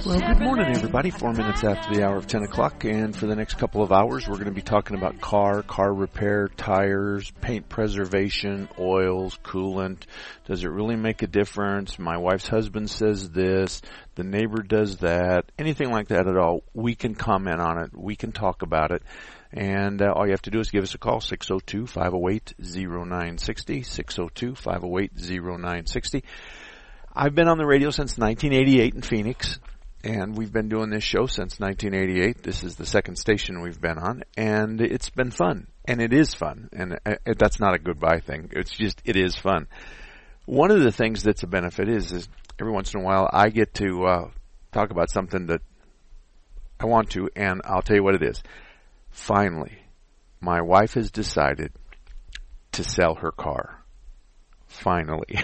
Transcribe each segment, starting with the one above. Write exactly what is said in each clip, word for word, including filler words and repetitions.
Well, good morning, everybody. Four minutes after the hour of ten o'clock, and for the next couple of hours, we're going to be talking about car, car repair, tires, paint preservation, oils, coolant. Does it really make a difference? My wife's husband says this. The neighbor does that. Anything like that at all, we can comment on it. We can talk about it. And uh, all you have to do is give us a call, six oh two, five oh eight, oh nine six oh, six oh two, five oh eight, oh nine six oh. I've been on the radio since nineteen eighty-eight in Phoenix. And we've been doing this show since nineteen eighty-eight. This is the second station we've been on. And it's been fun. And it is fun. And uh, that's not a goodbye thing. It's just, it is fun. One of the things that's a benefit is, is every once in a while I get to uh, talk about something that I want to. And I'll tell you what it is. Finally, my wife has decided to sell her car. Finally.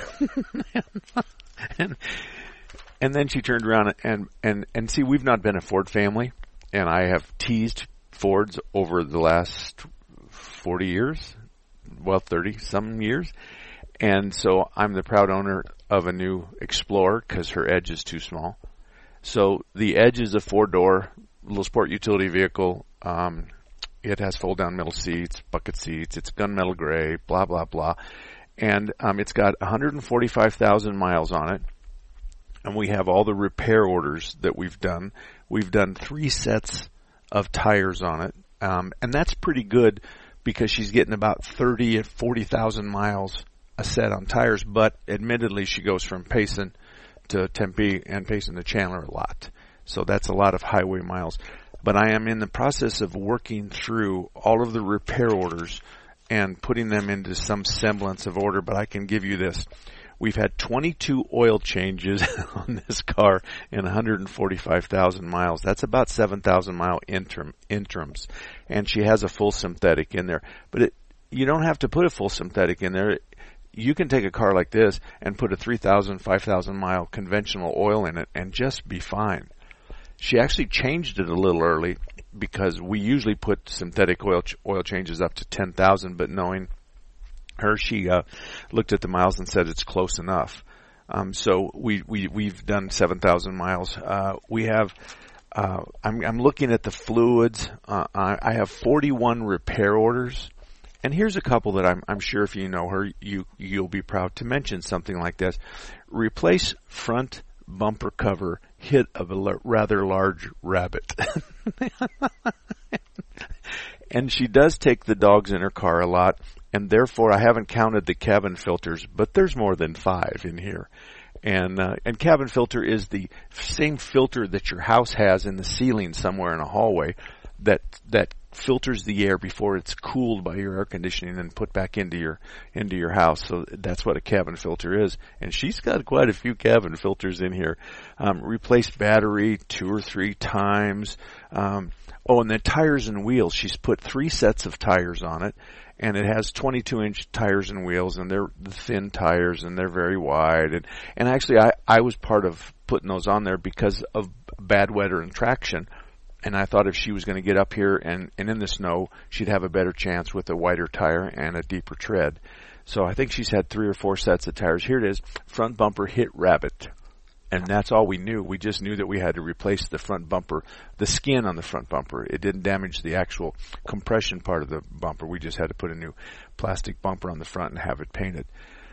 and... And then she turned around and, and, and see, we've not been a Ford family, and I have teased Fords over the last forty years, well, thirty some years. And so I'm the proud owner of a new Explorer because her Edge is too small. So the Edge is a four-door little sport utility vehicle. Um, it has fold-down middle seats, bucket seats. It's gunmetal gray, blah, blah, blah. And um, it's got one hundred forty-five thousand miles on it. And we have all the repair orders that we've done. We've done three sets of tires on it. Um, and that's pretty good because she's getting about thirty and forty thousand miles a set on tires. But admittedly, she goes from Payson to Tempe and Payson to Chandler a lot. So that's a lot of highway miles. But I am in the process of working through all of the repair orders and putting them into some semblance of order. But I can give you this. We've had twenty-two oil changes on this car in one hundred forty-five thousand miles. That's about seven thousand mile interim, interims. And she has a full synthetic in there. But it, you don't have to put a full synthetic in there. You can take a car like this and put a three thousand, five thousand mile conventional oil in it and just be fine. She actually changed it a little early because we usually put synthetic oil ch- oil changes up to ten thousand, but knowing her, she uh, looked at the miles and said it's close enough. Um, so we, we, we've done seven thousand miles. Uh, we have, uh, I'm, I'm looking at the fluids. Uh, I, I have forty-one repair orders. And here's a couple that I'm, I'm sure if you know her, you, you'll be proud to mention something like this. Replace front bumper cover, hit of a l- rather large rabbit. And she does take the dogs in her car a lot. And therefore, I haven't counted the cabin filters, but there's more than five in here. And uh, and cabin filter is the same filter that your house has in the ceiling somewhere in a hallway that that filters the air before it's cooled by your air conditioning and put back into your into your house. So that's what a cabin filter is. And she's got quite a few cabin filters in here. Um, replace battery two or three times. Um, oh, and then tires and wheels. She's put three sets of tires on it. And it has twenty-two inch tires and wheels, and they're the thin tires, and they're very wide. And, and actually, I, I was part of putting those on there because of bad weather and traction. And I thought if she was going to get up here and, and in the snow, she'd have a better chance with a wider tire and a deeper tread. So I think she's had three or four sets of tires. Here it is, front bumper hit rabbit. And that's all we knew. We just knew that we had to replace the front bumper, the skin on the front bumper. It didn't damage the actual compression part of the bumper. We just had to put a new plastic bumper on the front and have it painted.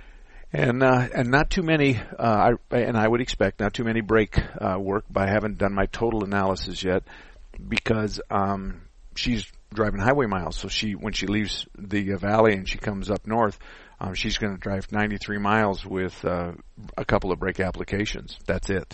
And uh, and not too many, uh, I, and I would expect not too many brake uh, work, but I haven't done my total analysis yet because um, she's driving highway miles. So she, when she leaves the uh, valley and she comes up north, Um, she's going to drive ninety-three miles with uh, a couple of brake applications. That's it.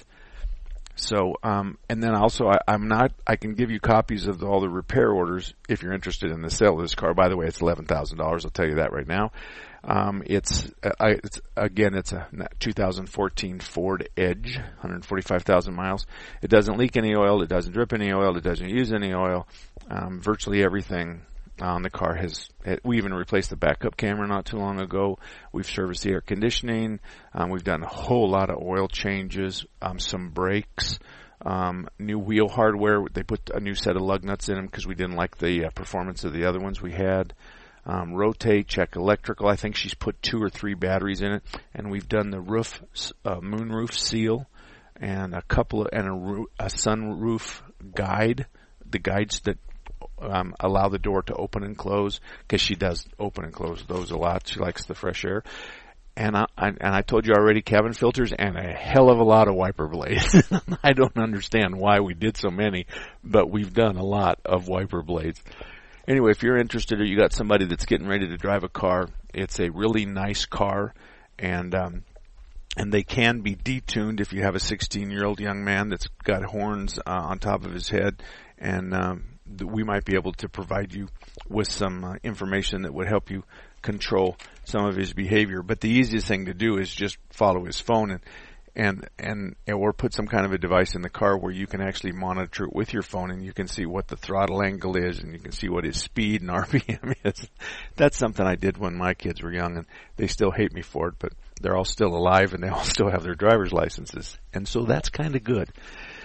So, um, and then also, I, I'm not. I can give you copies of the, all the repair orders if you're interested in the sale of this car. By the way, it's eleven thousand dollars. I'll tell you that right now. Um, it's, uh, I, it's again, it's a two thousand fourteen Ford Edge, one hundred forty-five thousand miles. It doesn't leak any oil. It doesn't drip any oil. It doesn't use any oil. Um, virtually everything on the car has, we even replaced the backup camera not too long ago. We've serviced the air conditioning. Um, we've done a whole lot of oil changes, um, some brakes, um, new wheel hardware. They put a new set of lug nuts in them because we didn't like the uh, performance of the other ones we had. Um, rotate, check electrical. I think she's put two or three batteries in it. And we've done the roof, uh, moonroof seal. and a couple of, and a, roo- a sunroof guide, the guides that um, allow the door to open and close, because she does open and close those a lot. She likes the fresh air. And I, I and I told you already, cabin filters and a hell of a lot of wiper blades. I don't understand why we did so many, but we've done a lot of wiper blades. Anyway, if you're interested or you got somebody that's getting ready to drive a car, it's a really nice car, and um, and they can be detuned if you have a sixteen-year-old young man that's got horns uh, on top of his head, and um, we might be able to provide you with some uh, information that would help you control some of his behavior. But the easiest thing to do is just follow his phone and and and or put some kind of a device in the car where you can actually monitor it with your phone, and you can see what the throttle angle is, and you can see what his speed and R P M is. That's something I did when my kids were young, and they still hate me for it, but they're all still alive and they all still have their driver's licenses, and so that's kind of good.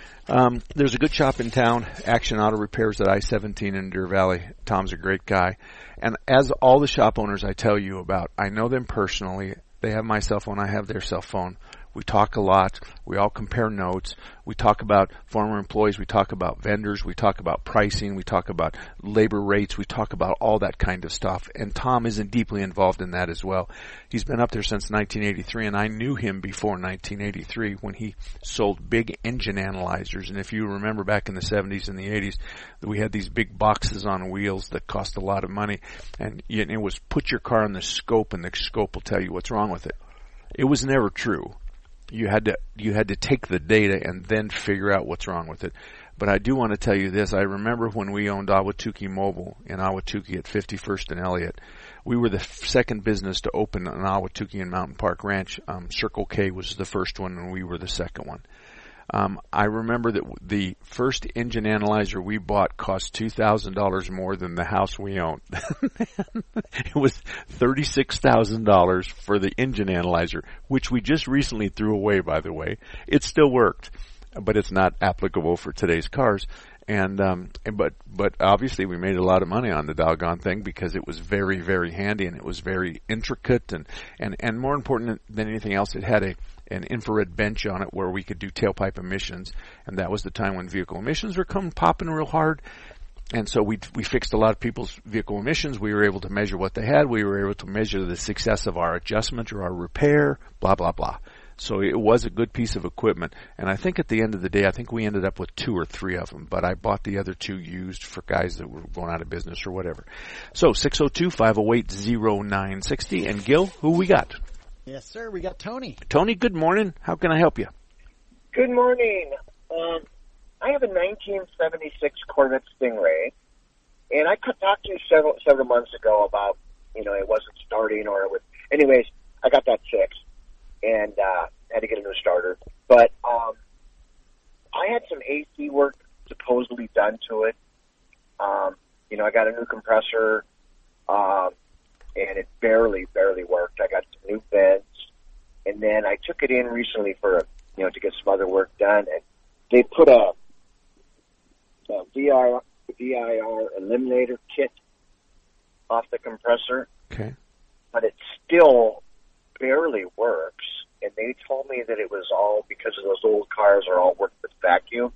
Um, there's a good shop in town, Action Auto Repairs at I seventeen in Deer Valley. Tom's a great guy. And as all the shop owners I tell you about, I know them personally. They have my cell phone. I have their cell phone. We talk a lot. We all compare notes. We talk about former employees. We talk about vendors. We talk about pricing. We talk about labor rates. We talk about all that kind of stuff. And Tom isn't deeply involved in that as well. He's been up there since nineteen eighty-three, and I knew him before nineteen eighty-three when he sold big engine analyzers. And if you remember back in the seventies and the eighties, we had these big boxes on wheels that cost a lot of money. And it was put your car on the scope, and the scope will tell you what's wrong with it. It was never true. You had to you had to take the data and then figure out what's wrong with it. But I do want to tell you this. I remember when we owned Ahwatukee Mobile in Ahwatukee at fifty-first and Elliott. We were the second business to open an Ahwatukee and Mountain Park Ranch. Um, Circle K was the first one, and we were the second one. Um, I remember that the first engine analyzer we bought cost two thousand dollars more than the house we owned. It was thirty-six thousand dollars for the engine analyzer, which we just recently threw away, by the way. It still worked, but it's not applicable for today's cars. And, um, and but, but obviously we made a lot of money on the doggone thing because it was very, very handy, and it was very intricate, and, and, and more important than anything else, it had a, an infrared bench on it where we could do tailpipe emissions. And that was the time when vehicle emissions were coming popping real hard. And so we, we fixed a lot of people's vehicle emissions. We were able to measure what they had. We were able to measure the success of our adjustment or our repair, blah, blah, blah. So it was a good piece of equipment, and I think at the end of the day, I think we ended up with two or three of them, but I bought the other two used for guys that were going out of business or whatever. So six oh two, five oh eight, oh nine six oh, and Gil, who we got? Yes, sir, we got Tony. Tony, good morning. How can I help you? Good morning. Um, I have a nineteen seventy-six Corvette Stingray, and I talked to you several, several months ago about, you know, it wasn't starting or it was, anyways, I got that fixed. And uh, had to get a new starter. But um, I had some A C work supposedly done to it. Um, you know, I got a new compressor, um, and it barely, barely worked. I got some new vents, and then I took it in recently for, you know, to get some other work done. And they put a, a V I R eliminator kit off the compressor. Okay. But it still barely works, and they told me that it was all because of those old cars are all worked with vacuum,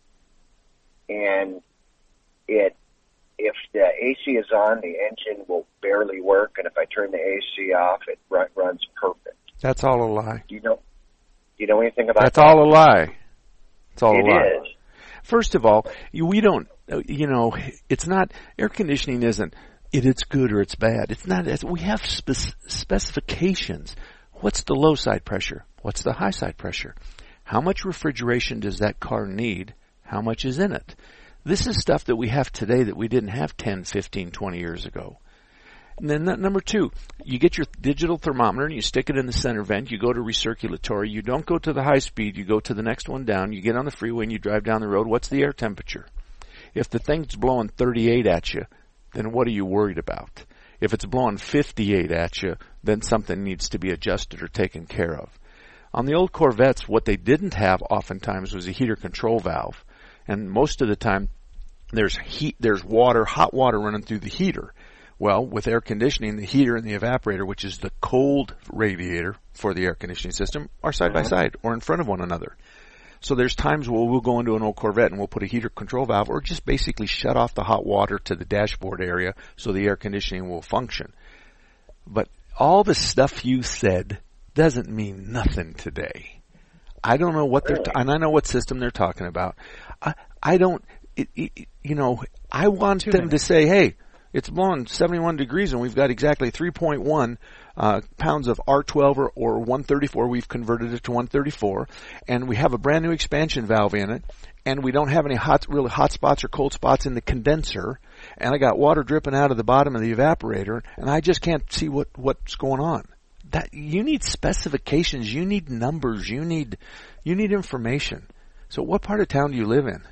and it if the A C is on, the engine will barely work, and if I turn the A C off, it run, runs perfect. That's all a lie. Do you know? Do you know anything about That's that? all a lie. It's all it a lie. Is. First of all, we don't. You know, it's not air conditioning. Isn't it? It's good or it's bad. It's not. It's, we have spec- specifications. What's the low side pressure? What's the high side pressure? How much refrigeration does that car need? How much is in it? This is stuff that we have today that we didn't have ten, fifteen, twenty years ago. And then that, number two, you get your digital thermometer and you stick it in the center vent. You go to recirculatory. You don't go to the high speed. You go to the next one down. You get on the freeway and you drive down the road. What's the air temperature? If the thing's blowing thirty-eight at you, then what are you worried about? If it's blowing fifty-eight at you, then something needs to be adjusted or taken care of. On the old Corvettes, what they didn't have oftentimes was a heater control valve. And most of the time, there's heat, there's water, hot water running through the heater. Well, with air conditioning, the heater and the evaporator, which is the cold radiator for the air conditioning system, are side by side or in front of one another. So there's times where we'll go into an old Corvette and we'll put a heater control valve or just basically shut off the hot water to the dashboard area so the air conditioning will function. But all the stuff you said doesn't mean nothing today. I don't know what they're, t- and I know what system they're talking about. I, I don't, it, it, you know, I want Two them minutes. to say, hey, it's blowing seventy-one degrees and we've got exactly three point one uh, pounds of R twelve or, or one thirty-four. We've converted it to one thirty-four, and we have a brand new expansion valve in it, and we don't have any hot, really hot spots or cold spots in the condenser, and I got water dripping out of the bottom of the evaporator, and I just can't see what, what's going on. That you need specifications, you need numbers, you need you need information. So, what part of town do you live in?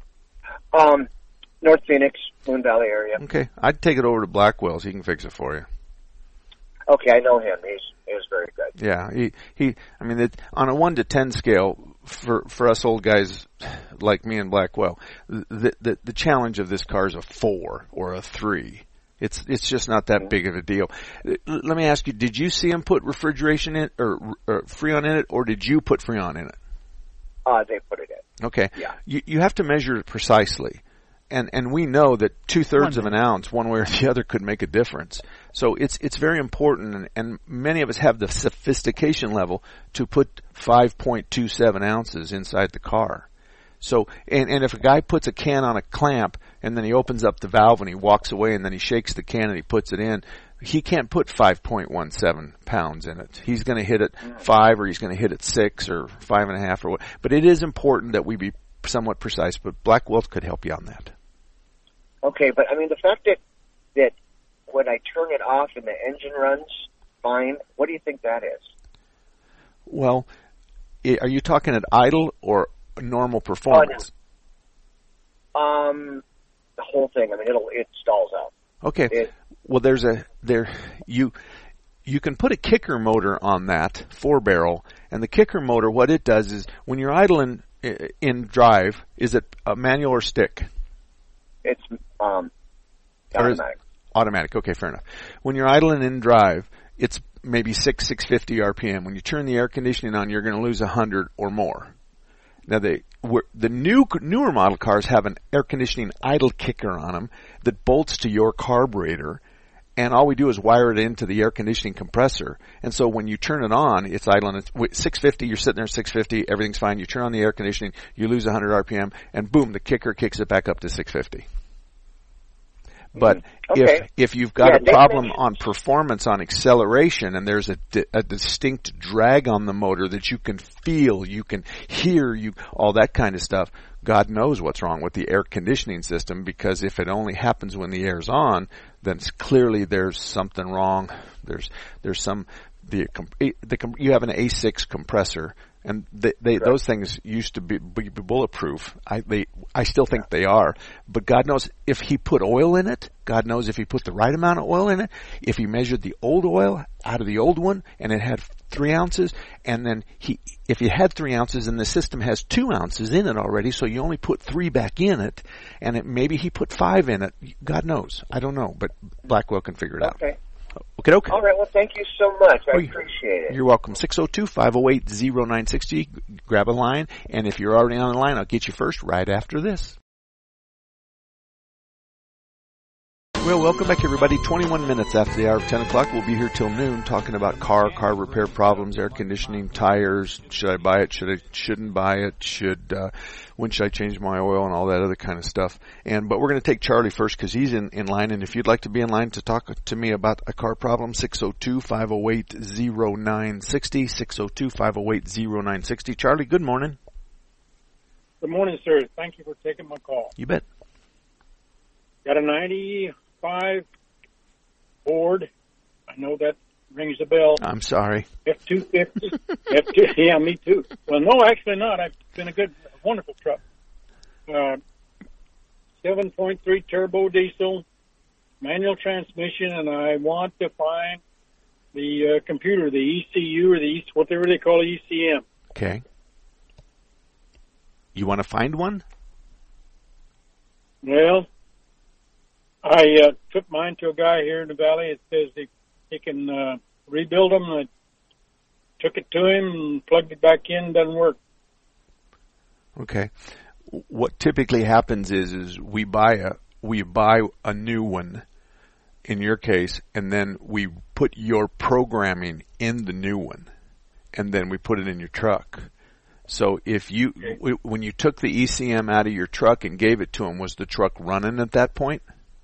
Um, North Phoenix, Moon Valley area. Okay, I'd take it over to Blackwell's. He can fix it for you. Okay, I know him. He's he's very good. Yeah, he he. I mean, it, on a one to ten scale, for for us old guys like me and Blackwell, the the the challenge of this car is a four or a three. It's it's just not that big of a deal. Let me ask you: did you see him put refrigeration in or, or Freon in it, or did you put Freon in it? Uh, they put it in. Okay. Yeah. You you have to measure it precisely, and and we know that two thirds of an ounce, one way or the other, could make a difference. So it's it's very important, and, and many of us have the sophistication level to put five point two seven ounces inside the car. So, and, and if a guy puts a can on a clamp and then he opens up the valve and he walks away and then he shakes the can and he puts it in, he can't put five point one seven pounds in it. He's going to hit it five or he's going to hit it six or five and a half or what. But it is important that we be somewhat precise, but Blackwell could help you on that. Okay, but I mean, the fact that, that when I turn it off and the engine runs fine, what do you think that is? Well, are you talking at idle or normal performance? Oh, no. Um, the whole thing. I mean, it'll it stalls out. Okay. It, well, there's a there you you can put a kicker motor on that four barrel, and the kicker motor, what it does is when you're idling in drive, is it a manual or stick? It's um Or is- automatic. Automatic. Okay, fair enough. When you're idling in drive, it's maybe six six fifty R P M. When you turn the air conditioning on, you're going to lose a hundred or more. Now, they, the new newer model cars have an air conditioning idle kicker on them that bolts to your carburetor, and all we do is wire it into the air conditioning compressor. And so when you turn it on, it's idling at six fifty, you're sitting there at six fifty, everything's fine. You turn on the air conditioning, you lose one hundred R P M, and boom, the kicker kicks it back up to six fifty. But Okay. if if you've got Yeah, a they problem mentioned- on performance, on acceleration, and there's a, di- a distinct drag on the motor that you can feel, you can hear, you all that kind of stuff, God knows what's wrong with the air conditioning system, because if it only happens when the air's on, then it's clearly there's something wrong. There's there's some the, the you have an A six compressor. And they, they Right. those things used to be, be bulletproof. I they I still think they are. But God knows if he put oil in it. God knows if he put the right amount of oil in it. If he measured the old oil out of the old one and it had three ounces, and then he if you had three ounces and the system has two ounces in it already, so you only put three back in it, and it, maybe he put five in it. God knows. I don't know, but Blackwell can figure it out. Okay. Okay, okay. All right. Well, thank you so much. I Oh, you- appreciate it. You're welcome. six oh two, five oh eight, oh nine six oh. Grab a line, and if you're already on the line, I'll get you first right after this. Well, welcome back, everybody. twenty-one minutes after the hour of ten o'clock. We'll be here till noon talking about car, car repair problems, air conditioning, tires. Should I buy it? Should I, shouldn't buy it? Should, uh, when should I change my oil and all that other kind of stuff. And, but we're going to take Charlie first because he's in, in line. And if you'd like to be in line to talk to me about a car problem, six oh two, five oh eight, oh nine six oh, six oh two, five oh eight, oh nine six oh. Charlie, good morning. Good morning, sir. Thank you for taking my call. You bet. Got a ninety-five Ford. I know that rings a bell. I'm sorry. F two fifty. F two, yeah, me too. Well, no, actually not. I've been a good, wonderful truck. Uh, seven point three turbo diesel, manual transmission, and I want to find the uh, computer, the E C U or the E- whatever they call E C M. Okay. You want to find one? Well, I uh, took mine to a guy here in the valley. It says he, he can uh, rebuild them. I took it to him and plugged it back in. Doesn't work. Okay. What typically happens is, is we buy a, we buy a new one in your case, and then we put your programming in the new one, and then we put it in your truck. So if you, w- when you took the E C M out of your truck and gave it to him, was the truck running at that point?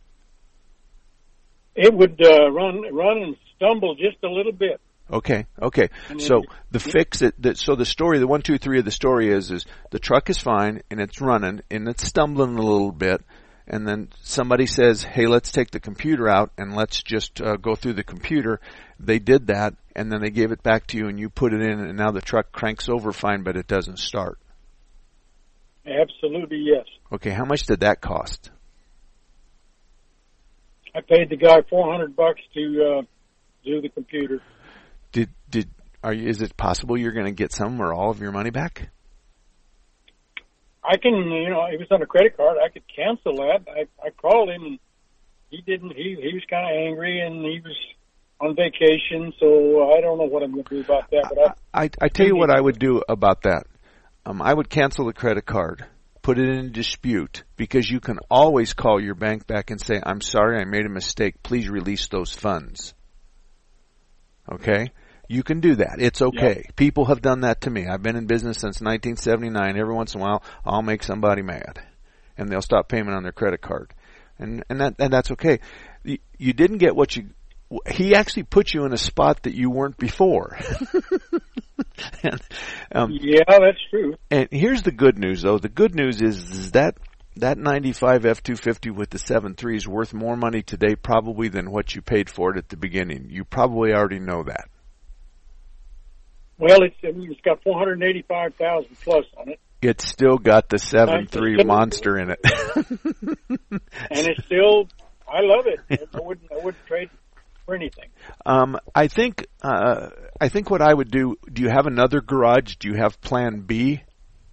It would uh, run, run and stumble just a little bit. Okay, okay. So the fix that, that so the story, the one, two, three of the story is, is the truck is fine and it's running and it's stumbling a little bit, and then somebody says, hey, let's take the computer out and let's just uh, go through the computer. They did that, and then they gave it back to you and you put it in, and now the truck cranks over fine, but it doesn't start. Absolutely, yes. Okay, how much did that cost? I paid the guy four hundred bucks to uh, do the computer. Did did are you, is it possible you're going to get some or all of your money back? I can, you know, it was on a credit card. I could cancel that. I I called him and he didn't. He he was kind of angry and he was on vacation, so I don't know what I'm going to do about that. But I I, I tell you what I would do about that. Um, I would cancel the credit card, put it in dispute, because you can always call your bank back and say, I'm sorry, I made a mistake. Please release those funds. Okay? You can do that. It's okay. Yep. People have done that to me. I've been in business since nineteen seventy-nine. Every once in a while, I'll make somebody mad, and they'll stop payment on their credit card, and and that and that's okay. You, you didn't get what you. He actually put you in a spot that you weren't before. and, um, yeah, that's true. And here's the good news, though. The good news is, is that that ninety-five F two fifty with the seven three is worth more money today probably than what you paid for it at the beginning. You probably already know that. Well, it's it's got four hundred eighty-five thousand plus on it. It's still got the seven three monster in it. And it's still, I love it. I wouldn't, I wouldn't trade for anything. Um, I think, uh, I think what I would do. Do you have another garage? Do you have Plan B?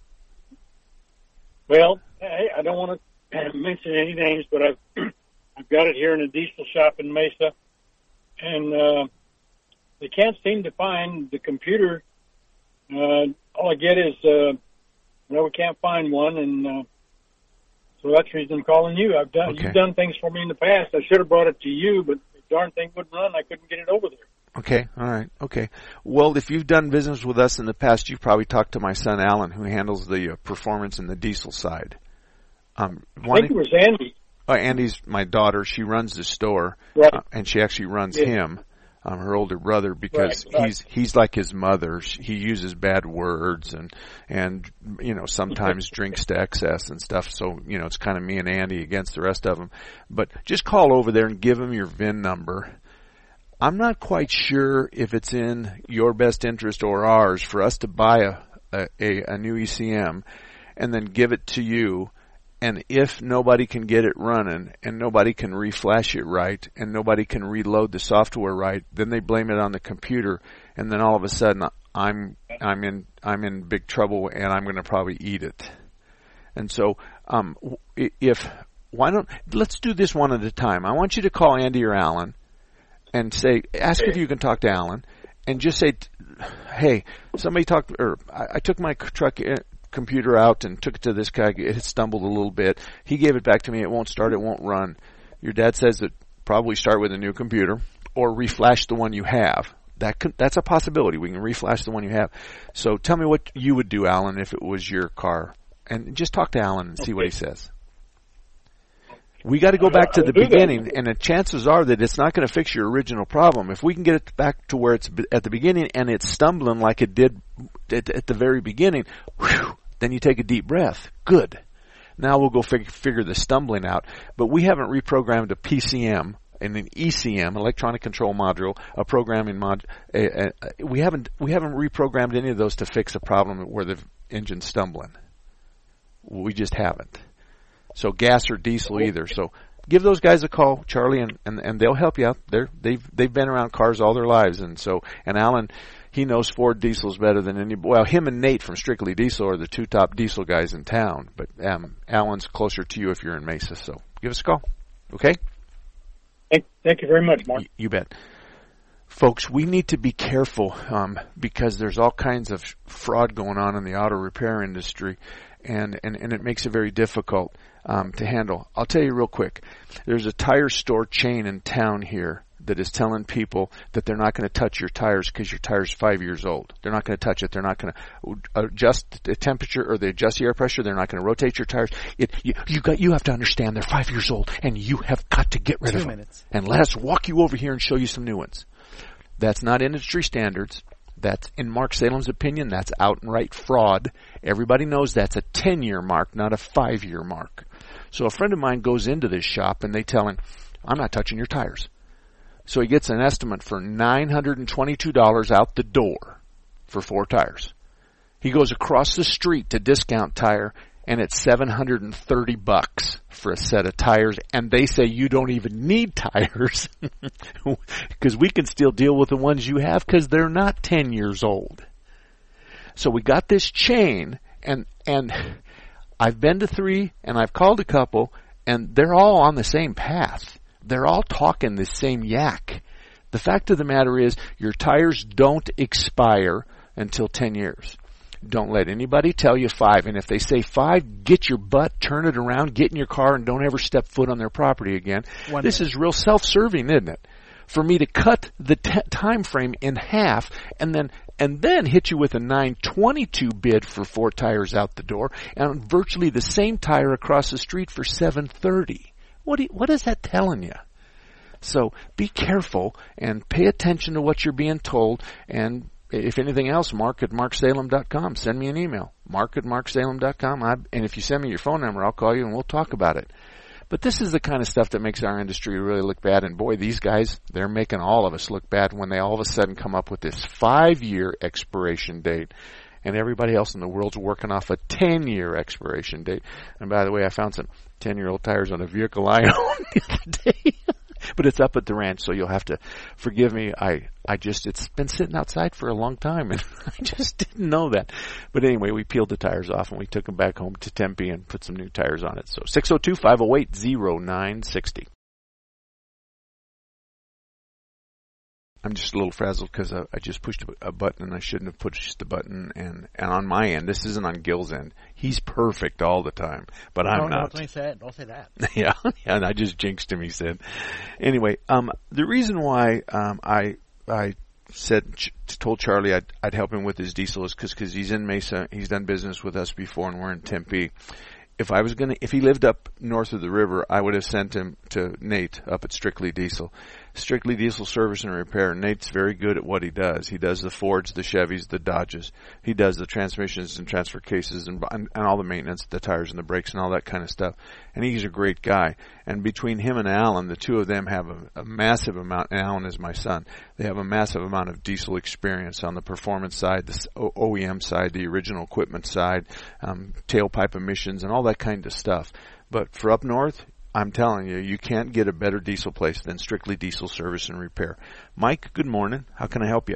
Well, I, I don't want to mention any names, but I've I've got it here in a diesel shop in Mesa, and uh, they can't seem to find the computer. Uh, all I get is, uh, well, we can't find one, and uh, so that's the reason I'm calling you. I've done Okay. You've done things for me in the past. I should have brought it to you, but the darn thing wouldn't run. I couldn't get it over there. Okay, all right, okay. Well, if you've done business with us in the past, you've probably talked to my son Alan, who handles the uh, performance and the diesel side. Um, I think it was Andy. Uh, Andy's my daughter. She runs the store, Right. uh, and she actually runs Yeah. him, um, her older brother, because Right, right. he's he's like his mother. He uses bad words and and you know sometimes drinks to excess and stuff. So you know it's kind of me and Andy against the rest of them. But just call over there and give him your V I N number. I'm not quite sure if it's in your best interest or ours for us to buy a a, a, a new E C M and then give it to you. And if nobody can get it running and nobody can reflash it right and nobody can reload the software right, then they blame it on the computer, and then all of a sudden I'm I'm in I'm in big trouble and I'm going to probably eat it. And so um, if why don't let's do this one at a time. I want you to call Andy or Alan and say ask if you can talk to Alan and just say, hey, somebody talked or I, I took my truck in, computer out and took it to this guy. It had stumbled a little bit. He gave it back to me. It won't start. It won't run. Your dad says that probably start with a new computer or reflash the one you have. That could, that's a possibility. We can reflash the one you have. So tell me what you would do, Alan, if it was your car. And just talk to Alan and see Okay. what he says. We got to go back to the beginning, and the chances are that it's not going to fix your original problem. If we can get it back to where it's at the beginning and it's stumbling like it did at, at the very beginning, whew, then you take a deep breath. Good. Now we'll go fig- figure the stumbling out. But we haven't reprogrammed a P C M and an E C M, electronic control module, a programming mod. A, a, a, we haven't we haven't reprogrammed any of those to fix a problem where the engine's stumbling. We just haven't. So gas or diesel either. So give those guys a call, Charlie, and, and, and they'll help you out. They're, they've they've been around cars all their lives, and so and Alan, he knows Ford diesels better than any. Well, him and Nate from Strictly Diesel are the two top diesel guys in town. But um, Alan's closer to you if you're in Mesa. So give us a call, okay? Thank, thank you very much, Mark. You, you bet. Folks, we need to be careful um, because there's all kinds of fraud going on in the auto repair industry. and, and, and it makes it very difficult um, to handle. I'll tell you real quick. There's a tire store chain in town here that is telling people that they're not going to touch your tires because your tire's five years old. They're not going to touch it. They're not going to adjust the temperature or they adjust the air pressure. They're not going to rotate your tires. It, you, you got, you have to understand they're five years old and you have got to get rid Two of them. minutes. And let us walk you over here and show you some new ones. That's not industry standards. That's, in Mark Salem's opinion, that's outright fraud. Everybody knows that's a ten-year mark, not a five-year mark. So a friend of mine goes into this shop and they tell him, I'm not touching your tires. So he gets an estimate for nine hundred twenty-two dollars out the door for four tires. He goes across the street to Discount Tire and it's seven hundred thirty bucks for a set of tires, and they say you don't even need tires because we can still deal with the ones you have because they're not ten years old. So we got this chain, and and I've been to three, and I've called a couple, and they're all on the same path. They're all talking the same yak. The fact of the matter is your tires don't expire until ten years. Don't let anybody tell you five. And if they say five, get your butt, turn it around, get in your car, and don't ever step foot on their property again. One this minute. Is real self-serving, isn't it? For me to cut the t- time frame in half and then and then hit you with a nine twenty-two bid for four tires out the door and virtually the same tire across the street for seven thirty. What do you, what is that telling you? So be careful and pay attention to what you're being told, and if anything else, mark at mark salem dot com. Send me an email, mark at mark salem dot com. I, and if you send me your phone number, I'll call you and we'll talk about it. But this is the kind of stuff that makes our industry really look bad. And boy, these guys, they're making all of us look bad when they all of a sudden come up with this five-year expiration date. And everybody else in the world's working off a ten-year expiration date. And by the way, I found some ten-year-old tires on a vehicle I owned the other day. But it's up at the ranch, so you'll have to forgive me. I, I just, it's been sitting outside for a long time, and I just didn't know that. But anyway, we peeled the tires off, and we took them back home to Tempe and put some new tires on it. So six oh two, five oh eight, oh nine six oh. I'm just a little frazzled because I, I just pushed a, a button and I shouldn't have pushed the button. And, and on my end, this isn't on Gil's end. He's perfect all the time, but I'm no, not. Don't say that. Don't say that. yeah, yeah, and I just jinxed him. He said. Anyway, um, the reason why um, I I said told Charlie I'd, I'd help him with his diesel is because because he's in Mesa. He's done business with us before, and we're in Tempe. If I was gonna, if he lived up north of the river, I would have sent him to Nate up at Strictly Diesel. Strictly Diesel Service and Repair. Nate's very good at what he does. He does the Fords, the Chevys, the Dodges. He does the transmissions and transfer cases and, and, and all the maintenance, the tires and the brakes and all that kind of stuff. And he's a great guy. And between him and Alan, the two of them have a, a massive amount, and Alan is my son, they have a massive amount of diesel experience on the performance side, the O E M side, the original equipment side, um, tailpipe emissions and all that kind of stuff. But for up north, I'm telling you, you can't get a better diesel place than Strictly Diesel Service and Repair. Mike, good morning. How can I help you?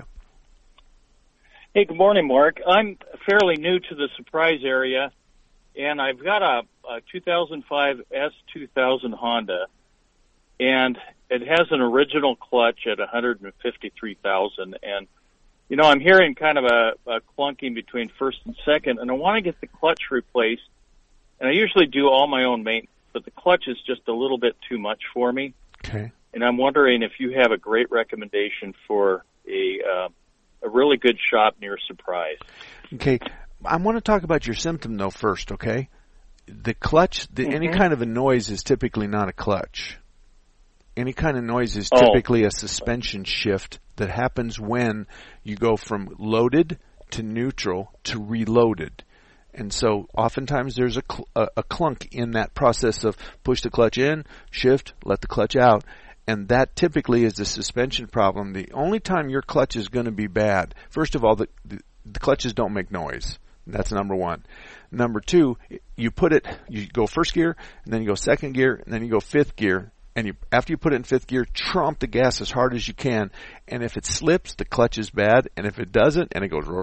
Hey, good morning, Mark. I'm fairly new to the Surprise area, and I've got a, a two thousand five S two thousand Honda, and it has an original clutch at one hundred fifty-three thousand. And, you know, I'm hearing kind of a, a clunking between first and second, and I want to get the clutch replaced. And I usually do all my own maintenance, but the clutch is just a little bit too much for me. Okay. And I'm wondering if you have a great recommendation for a uh, a really good shop near Surprise. Okay. I want to talk about your symptom, though, first, okay? The clutch, the, mm-hmm. any kind of a noise is typically not a clutch. Any kind of noise is typically oh. a suspension shift that happens when you go from loaded to neutral to reloaded. And so oftentimes there's a, cl- a, a clunk in that process of push the clutch in, shift, let the clutch out. And that typically is the suspension problem. The only time your clutch is going to be bad, first of all, the, the, the clutches don't make noise. That's number one. Number two, you put it, you go first gear, and then you go second gear, and then you go fifth gear. And you, after you put it in fifth gear, tromp the gas as hard as you can. And if it slips, the clutch is bad. And if it doesn't, and it goes,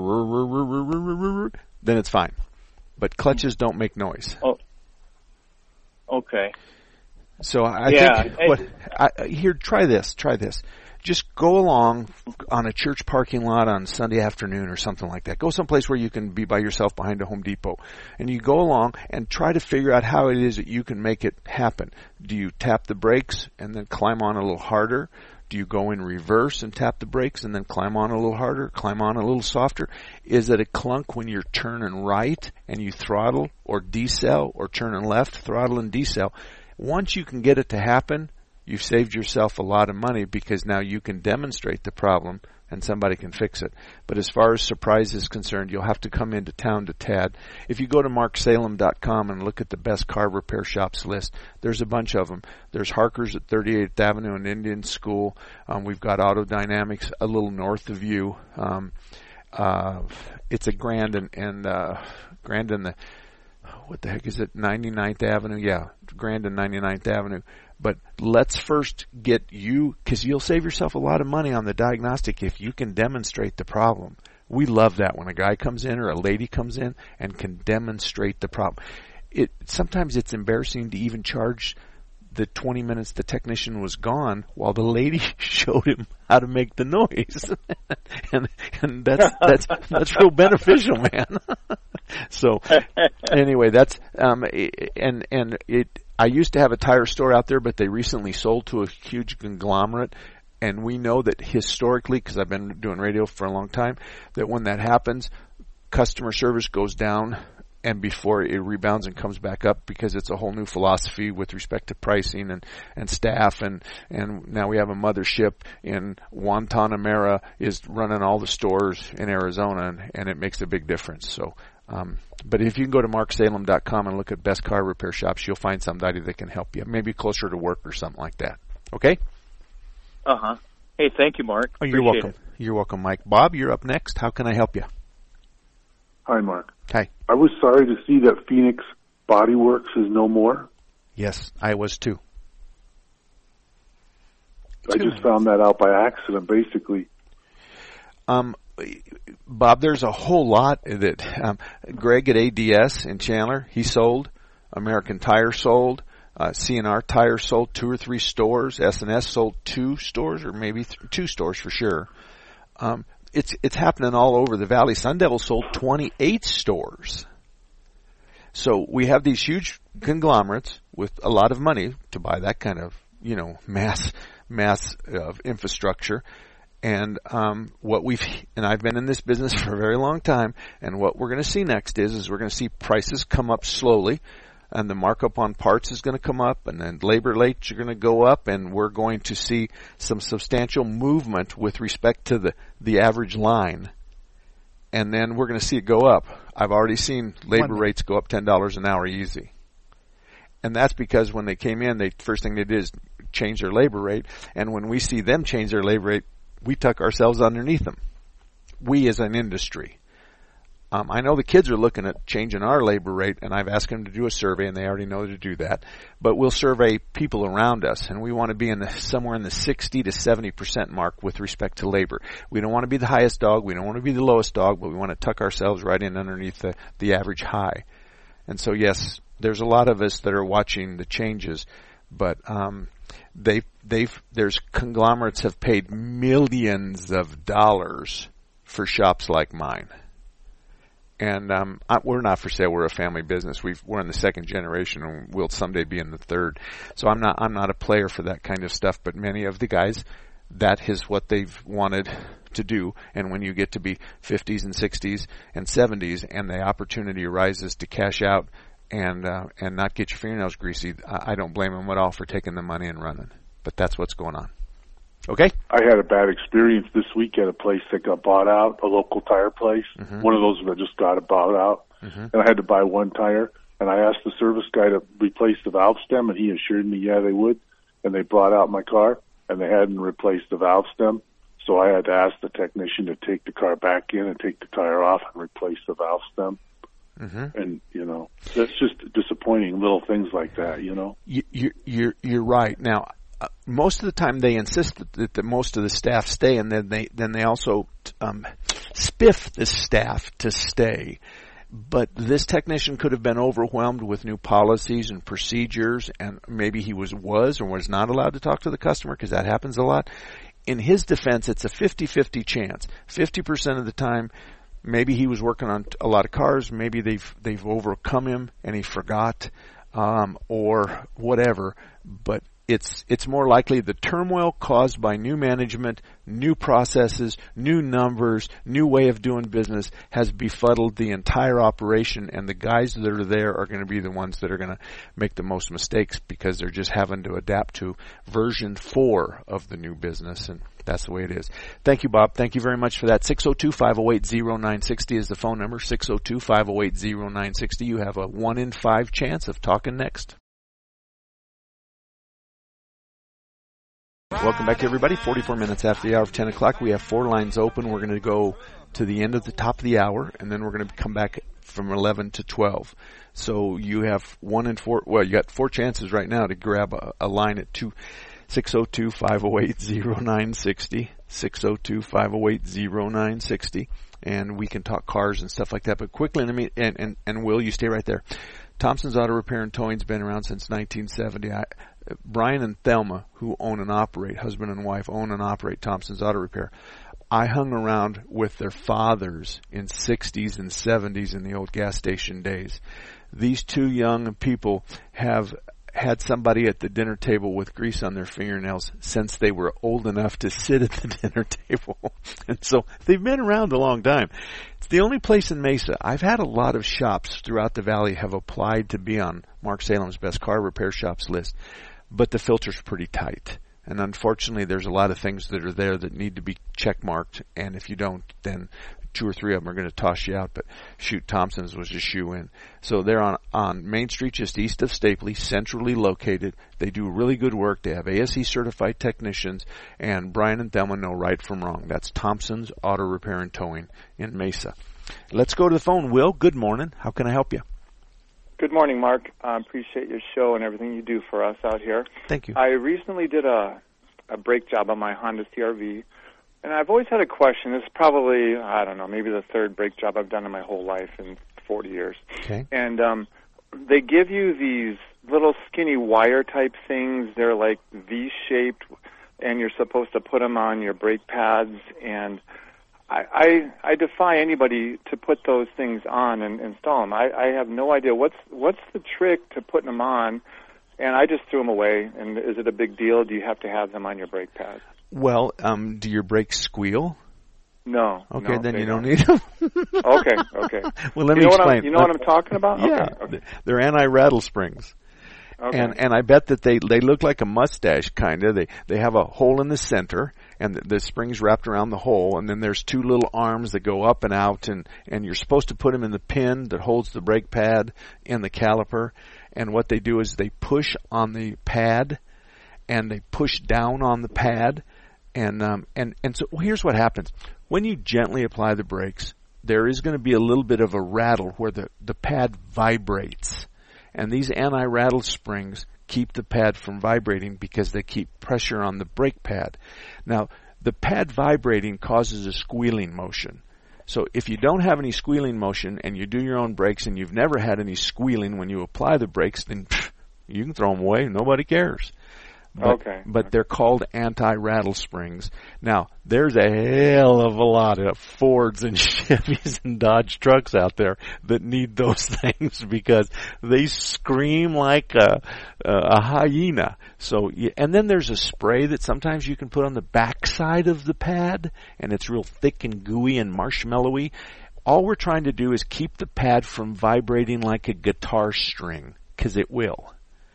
then it's fine. But clutches don't make noise. Oh, okay. So I yeah, think what I, here, try this. Try this. just go along on a church parking lot on Sunday afternoon or something like that. Go someplace where you can be by yourself behind a Home Depot. And you go along and try to figure out how it is that you can make it happen. Do you tap the brakes and then climb on a little harder? Do you go in reverse and tap the brakes and then climb on a little harder, climb on a little softer? Is it a clunk when you're turning right and you throttle or decel, or turning left, throttle and decel? Once you can get it to happen, you've saved yourself a lot of money, because now you can demonstrate the problem and somebody can fix it. But as far as Surprise is concerned, you'll have to come into town to T A D. If you go to mark salem dot com and look at the best car repair shops list, there's a bunch of them. There's Harker's at thirty-eighth Avenue and Indian School. Um, we've got Auto Dynamics a little north of you. Um, uh, it's a Grand and, and uh, Grand and the, what the heck is it, ninety-ninth Avenue? Yeah, Grand and ninety-ninth Avenue. But let's first get you, because you'll save yourself a lot of money on the diagnostic if you can demonstrate the problem. We love that when a guy comes in or a lady comes in and can demonstrate the problem. It sometimes it's embarrassing to even charge the twenty minutes the technician was gone while the lady showed him how to make the noise. and and that's that's that's real beneficial, man. So anyway, that's um and and it I used to have a tire store out there, but they recently sold to a huge conglomerate. And we know that historically, because I've been doing radio for a long time, that when that happens, customer service goes down and before it rebounds and comes back up, because it's a whole new philosophy with respect to pricing and, and staff. And, and now we have a mothership in Guantanamera is running all the stores in Arizona, and, and it makes a big difference. So, um, but if you can go to mark salem dot com and look at best car repair shops, you'll find somebody that can help you, maybe closer to work or something like that. Okay? Uh-huh. Hey, thank you, Mark. Oh, you're Appreciate welcome. it. You're welcome, Mike. Bob, you're up next. How can I help you? Hi, Mark. Hi. I was sorry to see that Phoenix Body Works is no more. Yes, I was too. I just found that out by accident, basically. Um, Bob, there's a whole lot that um, Greg at A D S in Chandler, he sold. American Tire sold. Uh, C and R Tire sold two or three stores. S and S sold two stores, or maybe th- two stores for sure. Um, it's it's happening all over the valley. Sun Devil sold twenty-eight stores. So we have these huge conglomerates with a lot of money to buy that kind of, you know, mass mass of infrastructure. And um, what we've and I've been in this business for a very long time. And what we're going to see next is is we're going to see prices come up slowly. And the markup on parts is going to come up, and then labor rates are going to go up, and we're going to see some substantial movement with respect to the, the average line. And then we're going to see it go up. I've already seen labor rates go up ten dollars an hour easy. And that's because when they came in, they first thing they did is change their labor rate. And when we see them change their labor rate, we tuck ourselves underneath them. We as an industry. Um, I know the kids are looking at changing our labor rate, and I've asked them to do a survey, and they already know to do that. But we'll survey people around us, and we want to be in the, somewhere in the sixty to seventy percent mark with respect to labor. We don't want to be the highest dog. We don't want to be the lowest dog, but we want to tuck ourselves right in underneath the, the average high. And so, yes, there's a lot of us that are watching the changes, but um, they've, they've, there's conglomerates have paid millions of dollars for shops like mine. And um, I, we're not for sale. We're a family business. We've, we're in the second generation, and we'll someday be in the third. So I'm not I'm not a player for that kind of stuff. But many of the guys, that is what they've wanted to do. And when you get to be fifties and sixties and seventies, and the opportunity arises to cash out and uh, and not get your fingernails greasy, I, I don't blame them at all for taking the money and running. But that's what's going on. Okay. I had a bad experience this week at a place that got bought out, a local tire place, mm-hmm. one of those that just got bought out, mm-hmm. and I had to buy one tire, and I asked the service guy to replace the valve stem, and he assured me, yeah, they would, and they brought out my car, and they hadn't replaced the valve stem, so I had to ask the technician to take the car back in and take the tire off and replace the valve stem. Mm-hmm. And, you know, that's just disappointing, little things like that, you know. You, you, you're, you're right. Now, Uh, most of the time they insist that, that, that most of the staff stay, and then they then they also um, spiff the staff to stay. But this technician could have been overwhelmed with new policies and procedures, and maybe he was was or was not allowed to talk to the customer, because that happens a lot. in his defense, it's a fifty-fifty chance. fifty percent of the time, maybe he was working on a lot of cars, maybe they've they've overcome him and he forgot, um, or whatever. But it's it's more likely the turmoil caused by new management, new processes, new numbers, new way of doing business has befuddled the entire operation, and the guys that are there are going to be the ones that are going to make the most mistakes because they're just having to adapt to version four of the new business, and that's the way it is. Thank you, Bob. Thank you very much for that. six oh two, five oh eight, oh nine six oh is the phone number, six oh two, five oh eight, oh nine six oh. You have a one in five chance of talking next. Welcome back, everybody. forty-four minutes after the hour of ten o'clock. We have four lines open. We're going to go to the end of the top of the hour, and then we're going to come back from eleven to twelve. So you have one in four. Well, you got four chances right now to grab a, a line at two. six oh two, five oh eight, oh nine six oh. six oh two, five oh eight, oh nine six oh. And we can talk cars and stuff like that. But quickly, let me, and, and, and Will, you stay right there. Thompson's Auto Repair and Towing's been around since nineteen seventy. I, Brian and Thelma, who own and operate, husband and wife, own and operate Thompson's Auto Repair. I hung around with their fathers in sixties and seventies in the old gas station days. These two young people have had somebody at the dinner table with grease on their fingernails since they were old enough to sit at the dinner table. And so they've been around a long time. It's the only place in Mesa. I've had a lot of shops throughout the valley have applied to be on Mark Salem's best car repair shops list, but the filter's pretty tight. And unfortunately, there's a lot of things that are there that need to be check marked, and if you don't, then two or three of them are going to toss you out. But shoot, Thompson's was a shoe in. So they're on on Main Street, just east of Stapley, centrally located. They do really good work. They have A S E certified technicians, and Brian and Thelma know right from wrong. That's Thompson's Auto Repair and Towing in Mesa. Let's go to the phone. Will, good morning. How can I help you? Good morning, Mark. I uh, appreciate your show and everything you do for us out here. Thank you. I recently did a a brake job on my Honda C R V, and I've always had a question. This is probably, I don't know, maybe the third brake job I've done in my whole life in forty years. Okay. And um, they give you these little skinny wire type things. They're like V-shaped, and you're supposed to put them on your brake pads. And I, I, I defy anybody to put those things on and install them. I, I have no idea what's what's the trick to putting them on. And I just threw them away. And is it a big deal? Do you have to have them on your brake pads? Well, um, do your brakes squeal? No. Okay, no, then you don't, don't need them. okay, okay. Well, let you me know explain. What I'm, you know let, what I'm talking about? Yeah, okay, okay. They're anti-rattle springs. Okay. And and I bet that they they look like a mustache kind of. They they have a hole in the center, and the, the spring's wrapped around the hole, and then there's two little arms that go up and out, and and you're supposed to put them in the pin that holds the brake pad in the caliper. And what they do is they push on the pad, and they push down on the pad, and um, and and so well, here's what happens: when you gently apply the brakes, there is going to be a little bit of a rattle where the the pad vibrates, and these anti-rattle springs keep the pad from vibrating because they keep pressure on the brake pad. Now, the pad vibrating causes a squealing motion. So if you don't have any squealing motion and you do your own brakes and you've never had any squealing when you apply the brakes, then pff, you can throw them away. Nobody cares. But, okay. But they're called anti-rattle springs. Now, there's a hell of a lot of Fords and Chevys and Dodge trucks out there that need those things because they scream like a, a hyena. So, and then there's a spray that sometimes you can put on the backside of the pad, and it's real thick and gooey and marshmallowy. All we're trying to do is keep the pad from vibrating like a guitar string, because it will.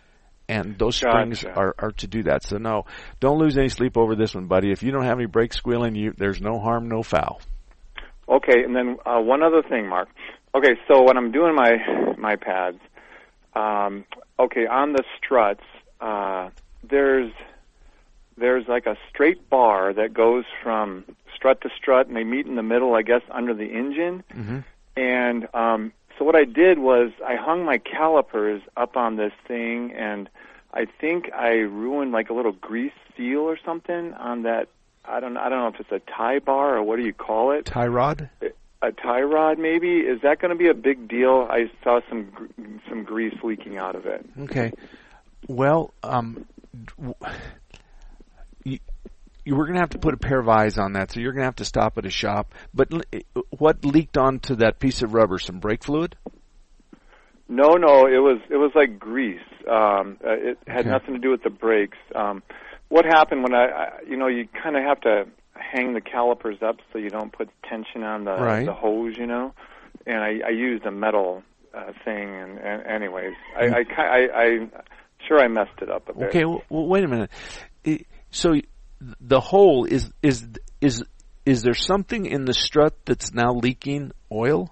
And those springs gotcha. are, are to do that. So no, don't lose any sleep over this one, buddy. If you don't have any brake squealing, you, there's no harm, no foul. Okay, and then uh, one other thing, Mark. Okay, so when I'm doing my my pads, um, okay, on the struts, uh, there's there's like a straight bar that goes from strut to strut, and they meet in the middle, I guess, under the engine. Mm-hmm. And um, so what I did was I hung my calipers up on this thing, and I think I ruined like a little grease seal or something on that. I don't I don't know if it's a tie bar or what do you call it? Tie rod? A tie rod, maybe. Is that going to be a big deal? I saw some some grease leaking out of it. Okay. Well, um, you, you were going to have to put a pair of eyes on that, so you're going to have to stop at a shop. But l- what leaked onto that piece of rubber? Some brake fluid? No, no, it was it was like grease. Um, uh, it had Okay. nothing to do with the brakes. Um, what happened when I, I you know, you kind of have to hang the calipers up so you don't put tension on the Right. the hose, you know. And I, I used a metal uh, thing, and, and anyways, I, I, ki- I, I sure I messed it up a bit. Okay, well, well wait a minute. It, so the hole is is is is there something in the strut that's now leaking oil?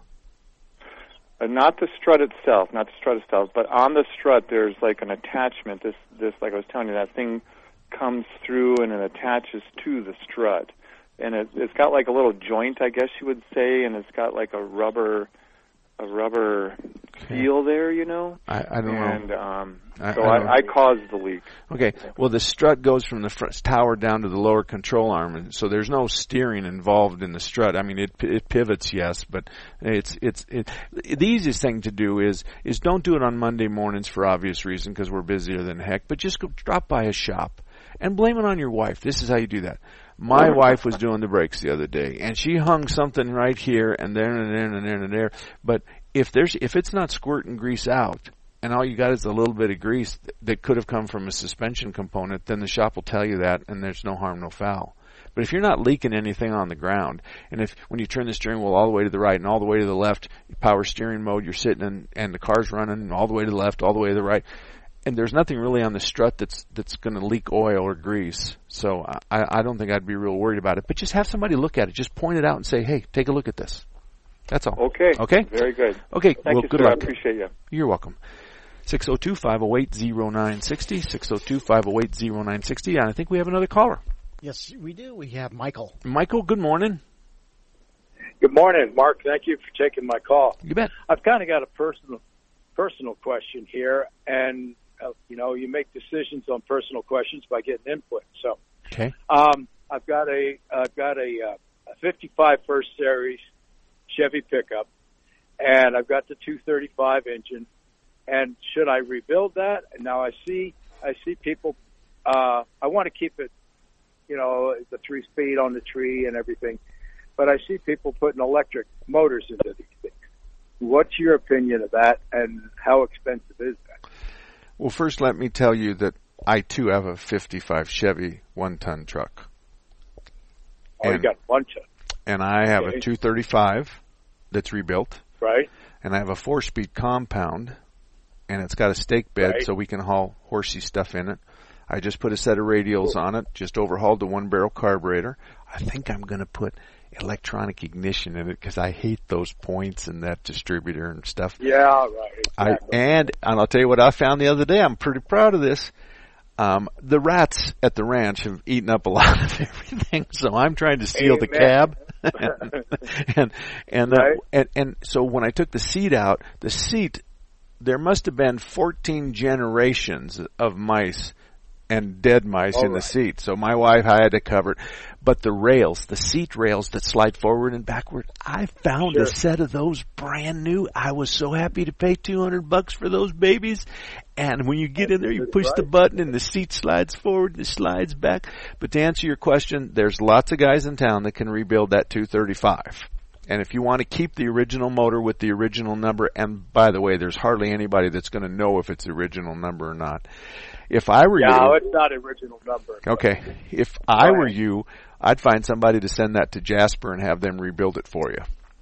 Uh, not the strut itself, not the strut itself, but on the strut there's like an attachment. This, this, like I was telling you, that thing comes through and it attaches to the strut, and it, it's got like a little joint, I guess you would say, and it's got like a rubber, a rubber Okay. seal there, you know. I, I don't and, know. um, I- so I don't- I, I caused the leak. Okay, well the strut goes from the front tower down to the lower control arm, and so there's no steering involved in the strut. I mean, it it pivots, yes, but it's it's it. The easiest thing to do is is don't do it on Monday mornings for obvious reason because we're busier than heck. But just go drop by a shop and blame it on your wife. This is how you do that. My wife was doing the brakes the other day, and she hung something right here and there and there and there and there. But if there's if it's not squirting grease out, and all you got is a little bit of grease that could have come from a suspension component, then the shop will tell you that, and there's no harm, no foul. But if you're not leaking anything on the ground, and if when you turn the steering wheel all the way to the right and all the way to the left, power steering mode, you're sitting in, and the car's running all the way to the left, all the way to the right, and there's nothing really on the strut that's that's going to leak oil or grease. So I, I don't think I'd be real worried about it. But just have somebody look at it. Just point it out and say, hey, take a look at this. That's all. Okay. Okay? Very good. Okay, Thank well, you, good sir. luck. I appreciate you. You're welcome. six oh two, five oh eight, oh nine six oh, six oh two, five oh eight, oh nine six oh, and I think we have another caller. Yes, we do. We have Michael. Michael, good morning. Good morning, Mark. Thank you for taking my call. You bet. I've kind of got a personal personal question here, and uh, you know, you make decisions on personal questions by getting input. So, Okay. um, I've got a I've got a, uh, a fifty-five First Series Chevy pickup, and I've got the two thirty-five engine. And should I rebuild that? And now I see I see people. Uh, I want to keep it, you know, the three speed on the tree and everything. But I see people putting electric motors into these things. What's your opinion of that, and how expensive is that? Well, first let me tell you that I, too, have a fifty-five Chevy one-ton truck. Oh, And- you got a bunch of And I have Okay. a two thirty-five that's rebuilt. right? And I have a four-speed compound, and it's got a stake bed Right. so we can haul horsey stuff in it. I just put a set of radials on it, just overhauled the one-barrel carburetor. I think I'm going to put electronic ignition in it because I hate those points and that distributor and stuff. Yeah, right. I, Exactly. and, and I'll tell you what I found the other day. I'm pretty proud of this. Um, the rats at the ranch have eaten up a lot of everything, so I'm trying to seal the Amen. cab. and and and, uh, Right. and and so when I took the seat out, the seat, there must have been fourteen generations of mice and dead mice All in the right. seat. So my wife had to cover it. But the rails, the seat rails that slide forward and backward, I found a Sure. set of those brand new. I was so happy to pay two hundred bucks for those babies. And when you get in there, you That's push the right. button and the seat slides forward and it slides back. But to answer your question, there's lots of guys in town that can rebuild that two thirty-five. And if you want to keep the original motor with the original number, and by the way, there's hardly anybody that's going to know if it's the original number or not. If I were No, you, it's not original number. okay, if I Go were ahead. you, I'd find somebody to send that to Jasper and have them rebuild it for you.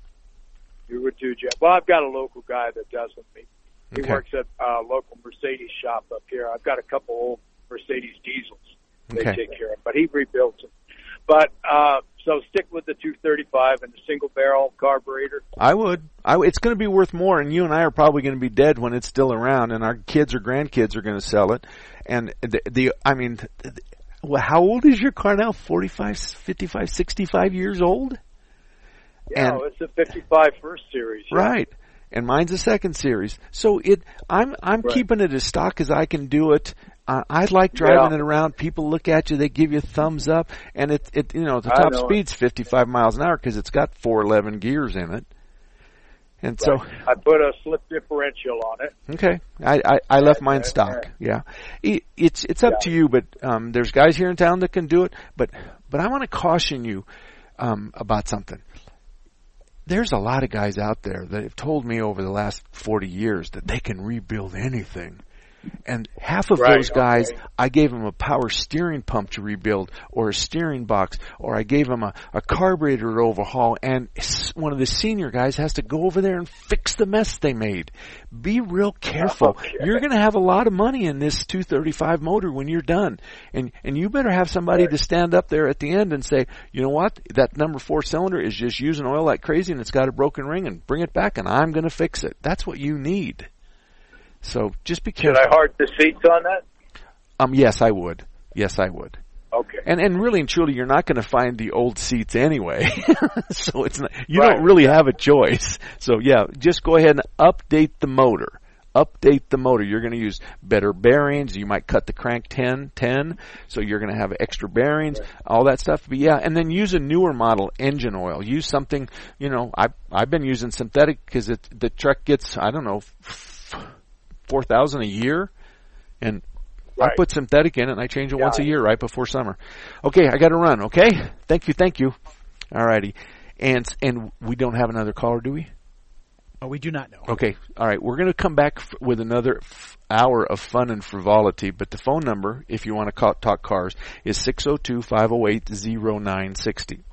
You would do, Jeff. Well, I've got a local guy that does with me. He Okay. works at a local Mercedes shop up here. I've got a couple old Mercedes diesels they Okay. take care of, but he rebuilds them. But uh, so stick with the two thirty-five and the single barrel carburetor. I would. I, it's going to be worth more, and you and I are probably going to be dead when it's still around, and our kids or grandkids are going to sell it. And the, the I mean, the, well, how old is your car now? forty-five, fifty-five, sixty-five years old? Yeah, And- well, it's a fifty-five First Series. Yeah. Right. And mine's a second series. So it, I'm, I'm Right. keeping it as stock as I can do it. Uh, I like driving Yeah. it around. People look at you, they give you a thumbs up, and it, it, you know, the I top know it. speed's fifty-five miles an hour because it's got four eleven gears in it. And so I put a slip differential on it. Okay, I I, I left mine stock. Yeah, it, it's it's up Yeah. to you, but um, there's guys here in town that can do it. But but I want to caution you um, about something. There's a lot of guys out there that have told me over the last forty years that they can rebuild anything. And half of Right, those guys, okay. I gave them a power steering pump to rebuild, or a steering box, or I gave them a, a carburetor overhaul, and s- one of the senior guys has to go over there and fix the mess they made. Be real careful. Okay. You're going to have a lot of money in this two thirty-five motor when you're done. And and you better have somebody Right. to stand up there at the end and say, you know what, that number four cylinder is just using oil like crazy and it's got a broken ring, and bring it back and I'm going to fix it. That's what you need. So just be Should careful. I hard the seats on that? Um, yes, I would. Yes, I would. Okay. And and really and truly, you're not going to find the old seats anyway. So it's not, you Right. don't really have a choice. So yeah, just go ahead and update the motor. Update the motor. You're going to use better bearings. You might cut the crank ten, ten. So you're going to have extra bearings, Right. all that stuff. But yeah, and then use a newer model engine oil. Use something, you know, I I've been using synthetic because it the truck gets, I don't know, four thousand a year, and I Right. put synthetic in it, and I change it Yeah. once a year right before summer. Okay, I got to run. Okay, thank you, thank you. All righty, and and we don't have another caller, do we? Oh, we do not know. Okay, all right. We're going to come back f- with another f- hour of fun and frivolity. But the phone number, if you want to call, talk cars, is six oh two, five oh eight, oh nine six oh.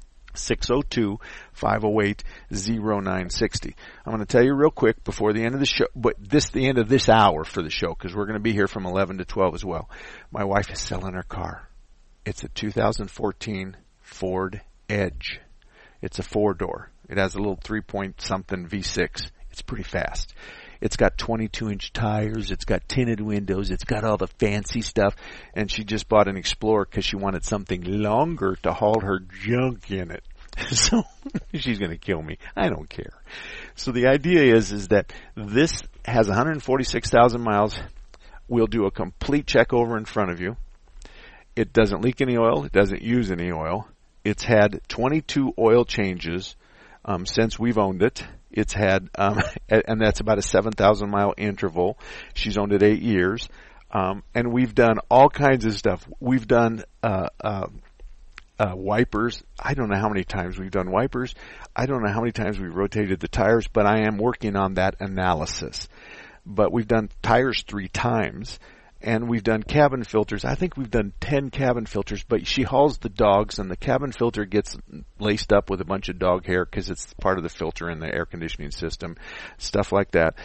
six oh two, five oh eight, oh nine six oh. I'm going to tell you real quick before the end of the show, but this the end of this hour for the show, because we're going to be here from eleven to twelve as well. My wife is selling her car. It's a two thousand fourteen Ford Edge. It's a four-door. It has a little three-point something V six. It's pretty fast. It's got twenty-two inch tires. It's got tinted windows. It's got all the fancy stuff. And she just bought an Explorer because she wanted something longer to haul her junk in it. So she's going to kill me. I don't care. So the idea is, is that this has one hundred forty-six thousand miles. We'll do a complete check over in front of you. It doesn't leak any oil. It doesn't use any oil. It's had twenty-two oil changes um, since we've owned it. It's had, um, and that's about a seven thousand mile interval. She's owned it eight years. Um, and we've done all kinds of stuff. We've done, uh, uh, uh, wipers. I don't know how many times we've done wipers. I don't know how many times we've rotated the tires, but I am working on that analysis. But we've done tires three times. And we've done cabin filters. I think we've done ten cabin filters, but she hauls the dogs, and the cabin filter gets laced up with a bunch of dog hair because it's part of the filter in the air conditioning system, stuff like that.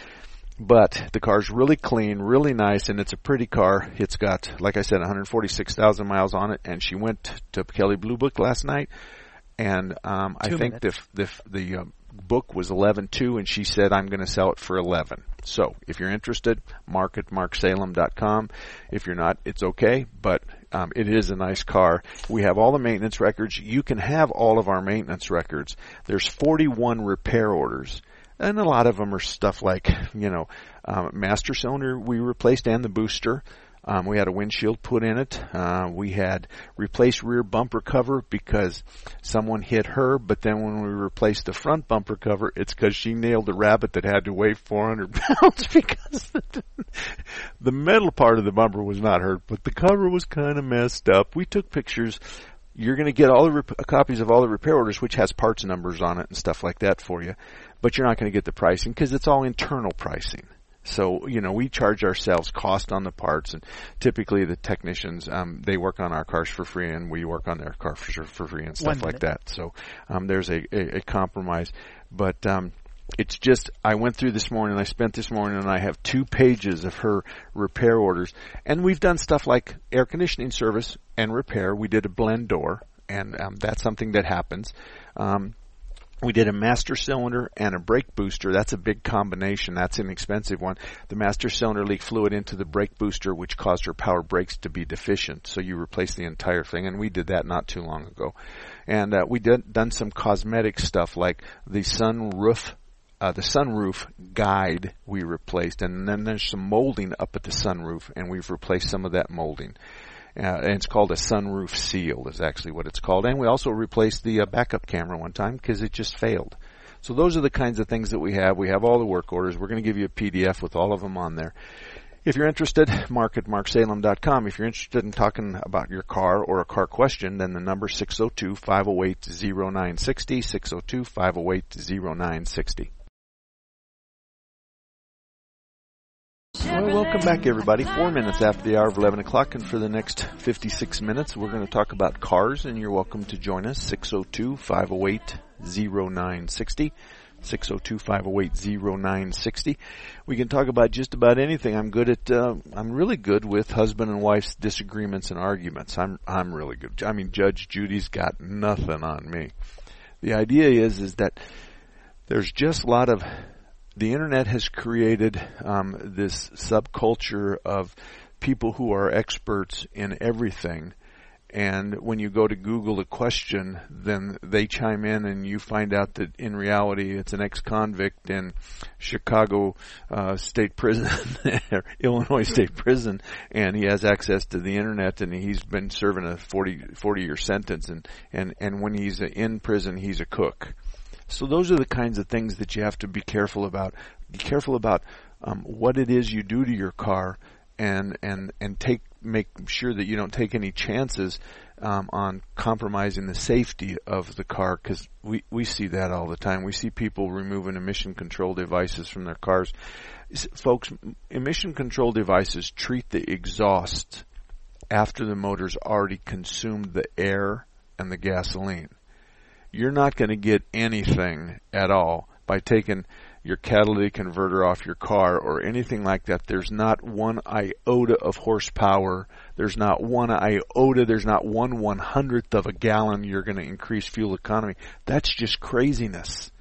But the car's really clean, really nice, and it's a pretty car. It's got, like I said, one hundred forty-six thousand miles on it, and she went to Kelley Blue Book last night, and um, I Two think the the, the uh, book was eleven two, and she said, I'm going to sell it for eleven. So if you're interested, mark at mark salem dot com. If you're not, it's okay, but um, it is a nice car. We have all the maintenance records. You can have all of our maintenance records. There's forty-one repair orders, and a lot of them are stuff like, you know, um, master cylinder we replaced and the booster. Um, we had a windshield put in it. Uh, we had replaced rear bumper cover because someone hit her, but then when we replaced the front bumper cover, it's because she nailed a rabbit that had to weigh four hundred pounds because the, the metal part of the bumper was not hurt, but the cover was kind of messed up. We took pictures. You're going to get all the rep- copies of all the repair orders, which has parts numbers on it and stuff like that for you, but you're not going to get the pricing because it's all internal pricing. So, you know, we charge ourselves cost on the parts, and typically the technicians, um, they work on our cars for free, and we work on their cars for, for free and stuff like that. So, um, there's a, a, a compromise. But, um, it's just, I went through this morning, I spent this morning, and I have two pages of her repair orders. And we've done stuff like air conditioning service and repair. We did a blend door, and um, that's something that happens. Um, We did a master cylinder and a brake booster. That's a big combination. That's an expensive one. The master cylinder leaked fluid into the brake booster, which caused her power brakes to be deficient. So you replace the entire thing, and we did that not too long ago. And uh, we did done some cosmetic stuff like the sunroof, uh, the sunroof guide we replaced, and then there's some molding up at the sunroof, and we've replaced some of that molding. Uh, and it's called a sunroof seal is actually what it's called. And we also replaced the uh, backup camera one time because it just failed. So those are the kinds of things that we have. We have all the work orders. We're going to give you a P D F with all of them on there. If you're interested, mark at mark salem dot com. If you're interested in talking about your car or a car question, then the number six oh two, five oh eight, oh nine six oh, six oh two, five oh eight, oh nine six oh. Well, welcome back, everybody. Four minutes after the hour of eleven o'clock, and for the next fifty-six minutes, we're going to talk about cars, and you're welcome to join us, six oh two, five oh eight, oh nine six oh. six oh two, five oh eight, oh nine six oh. We can talk about just about anything. I'm good at, uh, I'm really good with husband and wife's disagreements and arguments. I'm, I'm really good. I mean, Judge Judy's got nothing on me. The idea is, is that there's just a lot of, the internet has created, um, this subculture of people who are experts in everything. And when you go to Google a question, then they chime in and you find out that in reality it's an ex-convict in Chicago uh, State Prison, or Illinois State Prison, and he has access to the internet and he's been serving a forty, forty year sentence, and, and, and when he's in prison he's a cook. So those are the kinds of things that you have to be careful about. Be careful about um, what it is you do to your car, and and and take make sure that you don't take any chances um, on compromising the safety of the car, because we we see that all the time. We see people removing emission control devices from their cars. Folks, emission control devices treat the exhaust after the motor's already consumed the air and the gasoline. You're not going to get anything at all by taking your catalytic converter off your car or anything like that. There's not one iota of horsepower. There's not one iota. There's not one one hundredth of a gallon you're going to increase fuel economy. That's just craziness.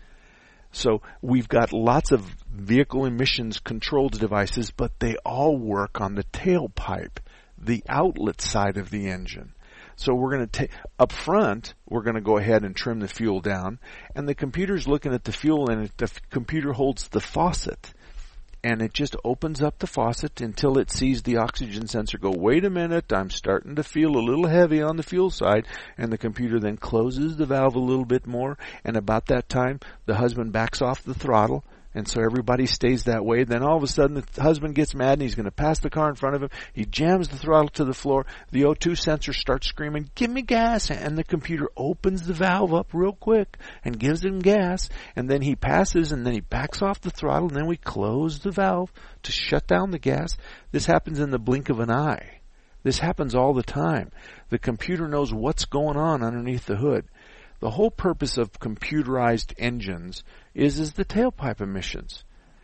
So we've got lots of vehicle emissions control devices, but they all work on the tailpipe, the outlet side of the engine. So we're going to take, up front, we're going to go ahead and trim the fuel down, and the computer's looking at the fuel, and it, the f- computer holds the faucet, and it just opens up the faucet until it sees the oxygen sensor go, wait a minute, I'm starting to feel a little heavy on the fuel side, and the computer then closes the valve a little bit more, and about that time, the husband backs off the throttle, and so everybody stays that way. Then all of a sudden the husband gets mad and he's going to pass the car in front of him. He jams the throttle to the floor. The O two sensor starts screaming, give me gas. And the computer opens the valve up real quick and gives him gas. And then he passes and then he backs off the throttle. And then we close the valve to shut down the gas. This happens in the blink of an eye. This happens all the time. The computer knows what's going on underneath the hood. The whole purpose of computerized engines is, is the tailpipe emissions.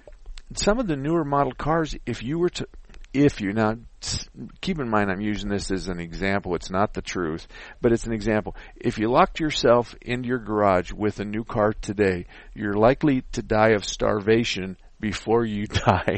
Some of the newer model cars, if you were to, if you, now keep in mind I'm using this as an example, it's not the truth, but it's an example. If you locked yourself into your garage with a new car today, you're likely to die of starvation before you die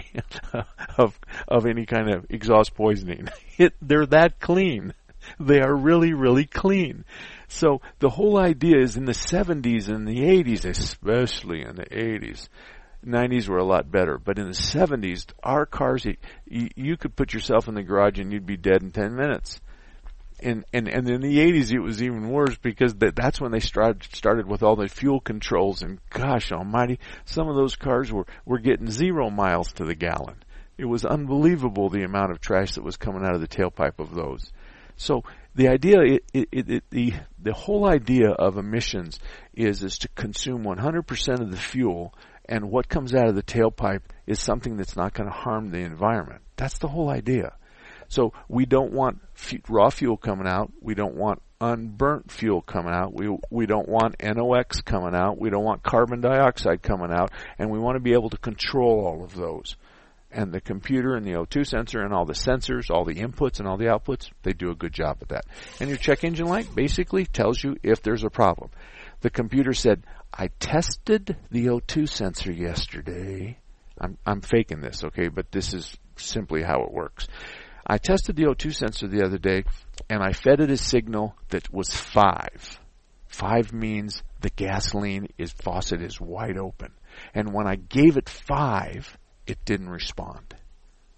of, of any kind of exhaust poisoning. It, they're that clean. They are really, really clean. So the whole idea is in the seventies and the eighties, especially in the eighties, nineties were a lot better, but in the seventies, our cars, you, you could put yourself in the garage and you'd be dead in ten minutes. And, and, and in the eighties, it was even worse because that, that's when they started, started with all the fuel controls, and gosh almighty, some of those cars were, were getting zero miles to the gallon. It was unbelievable the amount of trash that was coming out of the tailpipe of those. So the idea, it, it, it, the the whole idea of emissions is is to consume one hundred percent of the fuel, and what comes out of the tailpipe is something that's not going to harm the environment. That's the whole idea. So we don't want f- raw fuel coming out. We don't want unburnt fuel coming out. We we don't want N O X coming out. We don't want carbon dioxide coming out, and we want to be able to control all of those. And the computer and the O two sensor and all the sensors, all the inputs and all the outputs, they do a good job of that. And your check engine light basically tells you if there's a problem. The computer said, I tested the O two sensor yesterday. I'm, I'm faking this, okay, but this is simply how it works. I tested the O two sensor the other day, and I fed it a signal that was five. Five means the gasoline is faucet is wide open. And when I gave it five, it didn't respond.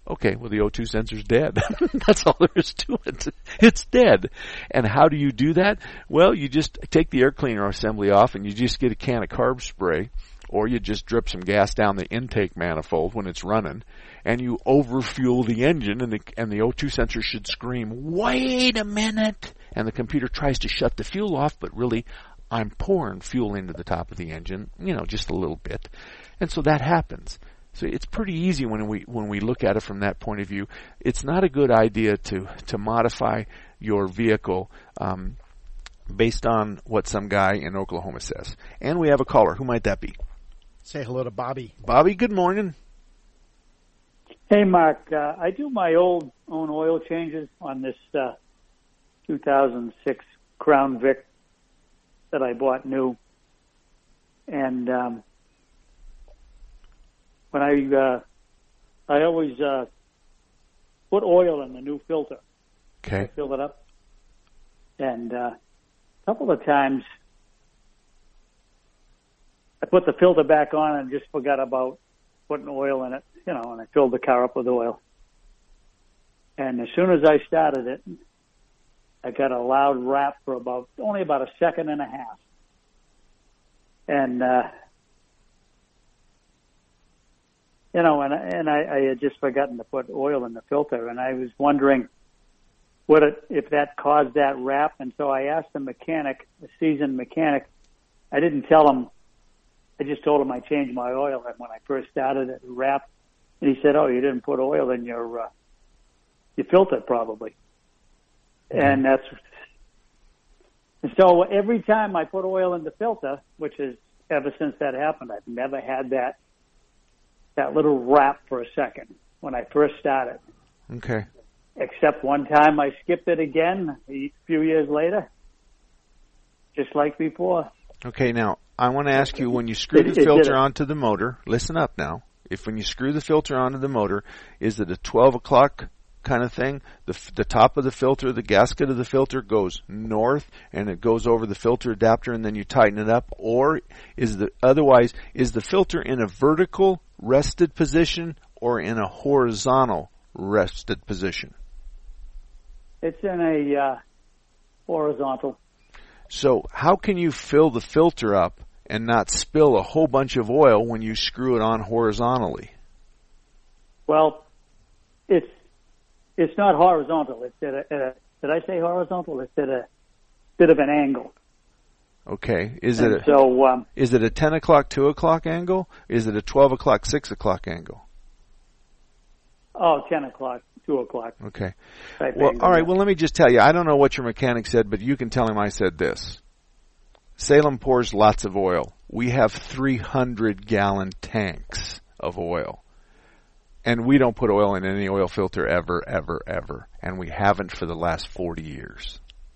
Okay, well, the O two sensor's dead. That's all there is to it. It's dead. And how do you do that? Well, you just take the air cleaner assembly off and you just get a can of carb spray, or you just drip some gas down the intake manifold when it's running, and you overfuel the engine, and the, and the O two sensor should scream, wait a minute! And the computer tries to shut the fuel off, but really, I'm pouring fuel into the top of the engine, you know, just a little bit. And so that happens. So it's pretty easy when we when we look at it from that point of view. It's not a good idea to, to modify your vehicle um, based on what some guy in Oklahoma says. And we have a caller. Who might that be? Say hello to Bobby. Bobby, good morning. Hey, Mark. Uh, I do my old own oil changes on this uh, two thousand six Crown Vic that I bought new. And um, when I uh, I always uh, put oil in the new filter. Okay. I fill it up. And uh, a couple of times I put the filter back on and just forgot about putting oil in it, you know, and I filled the car up with oil. And as soon as I started it, I got a loud rap for about, only about a second and a half. And, uh, you know, and, and I, I had just forgotten to put oil in the filter, and I was wondering what it, if that caused that rap. And so I asked the mechanic, the seasoned mechanic. I didn't tell him. I just told him I changed my oil, and when I first started it, it rapped. And he said, "Oh, you didn't put oil in your uh, your filter, probably." Mm-hmm. And that's and so every time I put oil in the filter, which is ever since that happened, I've never had that that little rap for a second when I first started. Okay. Except one time I skipped it again a few years later, just like before. Okay, now I want to ask you, when you screw It- the it filter did it. onto the motor, listen up now. If when you screw the filter onto the motor, is it a twelve o'clock kind of thing? The f- the top of the filter, the gasket of the filter goes north, and it goes over the filter adapter, and then you tighten it up? Or is the otherwise is the filter in a vertical rested position or in a horizontal rested position? It's in a uh, horizontal. So how can you fill the filter up and not spill a whole bunch of oil when you screw it on horizontally? Well, it's it's not horizontal. It's at a, at a did I say horizontal? It's at a bit of an angle. Okay. Is And it a, so um, is it a ten o'clock, two o'clock angle? Is it a twelve o'clock, six o'clock angle? oh, ten o'clock, two o'clock. Okay. type Well, angle. all right. Well, let me just tell you. I don't know what your mechanic said, but you can tell him I said this. Salem pours lots of oil. We have three hundred gallon tanks of oil. And we don't put oil in any oil filter ever, ever, ever. And we haven't for the last forty years.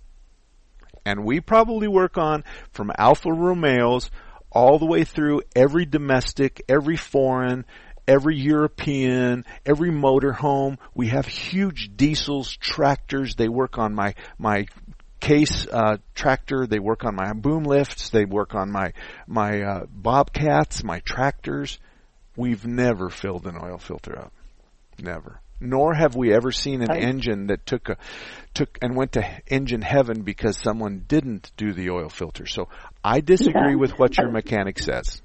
And we probably work on from Alfa Romeos all the way through every domestic, every foreign, every European, every motorhome. We have huge diesels, tractors. They work on my, my case, uh, tractor. They work on my boom lifts. They work on my, my, uh, Bobcats, my tractors. We've never filled an oil filter up. Never. Nor have we ever seen an I, engine that took a, took and went to engine heaven because someone didn't do the oil filter. So I disagree Yeah. with what your mechanic says.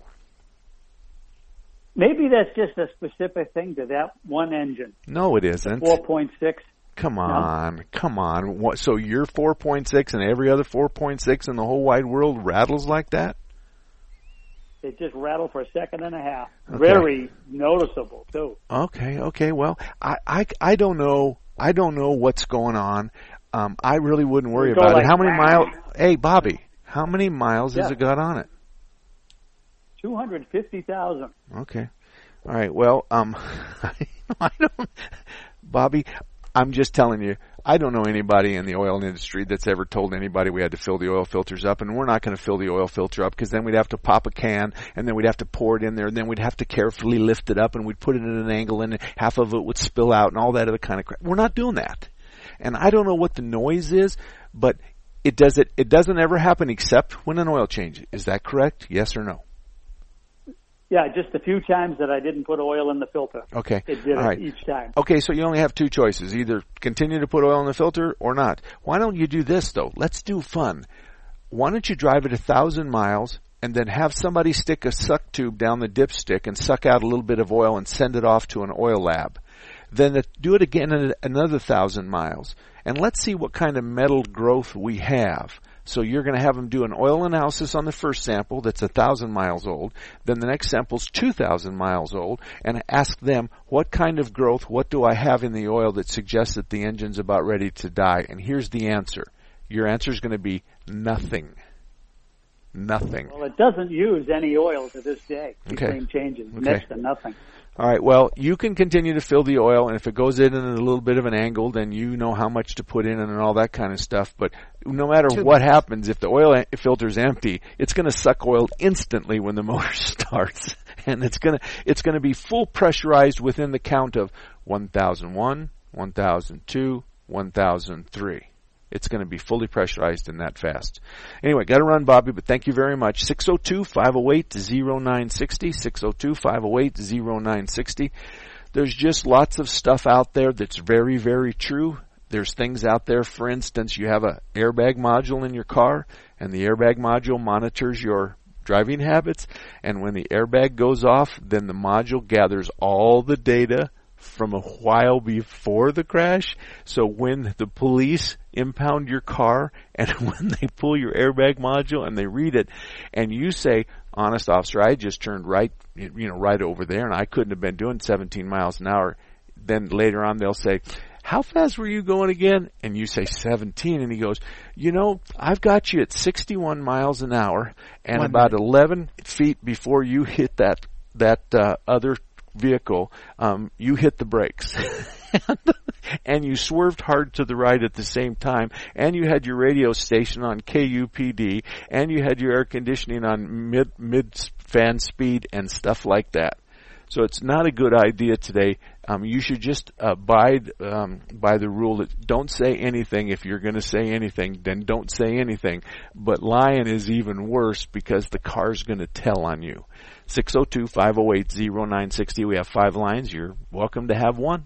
Maybe that's just a specific thing to that one engine. No, it isn't. four point six. Come on, come on. What, so your four point six and every other four point six in the whole wide world rattles like that? It just rattled for a second and a half. Okay. Very noticeable too. Okay, okay. Well, I, I, I don't know. I don't know what's going on. Um, I really wouldn't worry You go about like, it. How many "Wow." miles? Hey, Bobby, how many miles has Yeah. it got on it? Two hundred fifty thousand. Okay. All right. Well, um, I don't, Bobby, I'm just telling you, I don't know anybody in the oil industry that's ever told anybody we had to fill the oil filters up, and we're not going to fill the oil filter up because then we'd have to pop a can, and then we'd have to pour it in there, and then we'd have to carefully lift it up, and we'd put it at an angle, and half of it would spill out, and all that other kind of crap. We're not doing that. And I don't know what the noise is, but it does it. It doesn't ever happen except when an oil change. Is that correct? Yes or no? Yeah, just a few times that I didn't put oil in the filter. Okay. It did All it right. each time. Okay, so you only have two choices. Either continue to put oil in the filter or not. Why don't you do this, though? Let's do fun. Why don't you drive it a thousand miles and then have somebody stick a suck tube down the dipstick and suck out a little bit of oil and send it off to an oil lab. Then the, do it again at another thousand miles. And let's see what kind of metal growth we have. So you're going to have them do an oil analysis on the first sample that's a thousand miles old. Then the next sample's two thousand miles old, and ask them what kind of growth, what do I have in the oil that suggests that the engine's about ready to die? And here's the answer. Your answer is going to be nothing. Nothing. Well, it doesn't use any oil to this day between Okay. changes. Okay. Next to nothing. All right, well, you can continue to fill the oil, and if it goes in at a little bit of an angle, then you know how much to put in and all that kind of stuff. But no matter Two what minutes. happens, if the oil filter's empty, it's going to suck oil instantly when the motor starts. And it's going to it's going to be full pressurized within the count of one thousand one, one thousand two, one thousand three. It's going to be fully pressurized in that fast. Anyway, got to run, Bobby, but thank you very much. six oh two, five oh eight, oh nine six oh, six oh two, five oh eight, oh nine six oh. There's just lots of stuff out there that's very, very true. There's things out there, for instance, you have a airbag module in your car, and the airbag module monitors your driving habits, and when the airbag goes off, then the module gathers all the data from a while before the crash. So when the police impound your car and when they pull your airbag module and they read it and you say, honest officer, I just turned right, you know, right over there and I couldn't have been doing seventeen miles an hour. Then later on they'll say, how fast were you going again? And you say seventeen, and he goes, you know, I've got you at sixty-one miles an hour, and One about minute. eleven feet before you hit that that uh, other vehicle, um, you hit the brakes. And you swerved hard to the right at the same time, and you had your radio station on K U P D, and you had your air conditioning on mid mid fan speed and stuff like that. So it's not a good idea today. Um, you should just abide um, by the rule that don't say anything. If you're going to say anything, then don't say anything. But lying is even worse because the car's going to tell on you. six oh two, five oh eight, oh nine six oh. We have five lines. You're welcome to have one.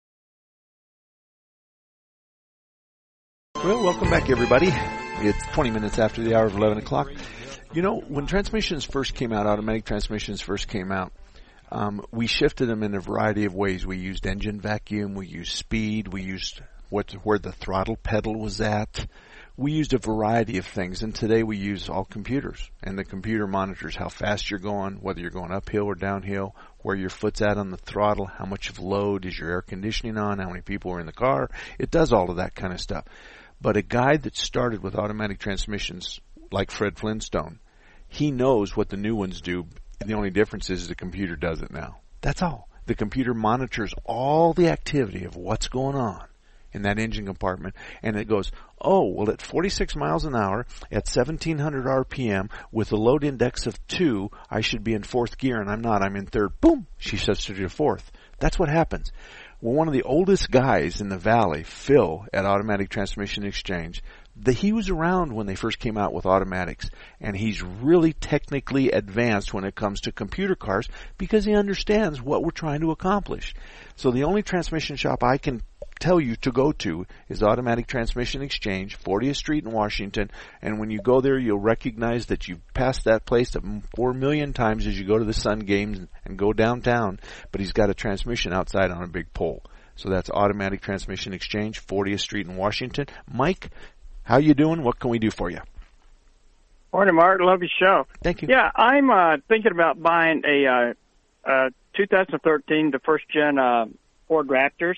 Well, welcome back, everybody. It's twenty minutes after the hour of eleven o'clock. You know, when transmissions first came out, automatic transmissions first came out, Um, we shifted them in a variety of ways. We used engine vacuum, we used speed, we used what, where the throttle pedal was at. We used a variety of things, and today we use all computers. And the computer monitors how fast you're going, whether you're going uphill or downhill, where your foot's at on the throttle, how much of load is your air conditioning on, how many people are in the car. It does all of that kind of stuff. But a guy that started with automatic transmissions, like Fred Flintstone, he knows what the new ones do. The only difference is the computer does it now. That's all. The computer monitors all the activity of what's going on in that engine compartment, and it goes, oh, well, at forty-six miles an hour, at seventeen hundred R P M, with a load index of two, I should be in fourth gear, and I'm not. I'm in third. Boom! She sets her to fourth. That's what happens. Well, one of the oldest guys in the valley, Phil, at Automatic Transmission Exchange, the, he was around when they first came out with automatics, and he's really technically advanced when it comes to computer cars because he understands what we're trying to accomplish. So the only transmission shop I can tell you to go to is Automatic Transmission Exchange, fortieth Street in Washington, and when you go there, you'll recognize that you've passed that place four million times as you go to the Sun Games and go downtown, but he's got a transmission outside on a big pole. So that's Automatic Transmission Exchange, fortieth Street in Washington. Mike, how you doing? What can we do for you? Morning, Mark. Love your show. Thank you. Yeah, I'm uh, thinking about buying a uh, uh, two thousand thirteen, the first gen uh, Ford Raptors.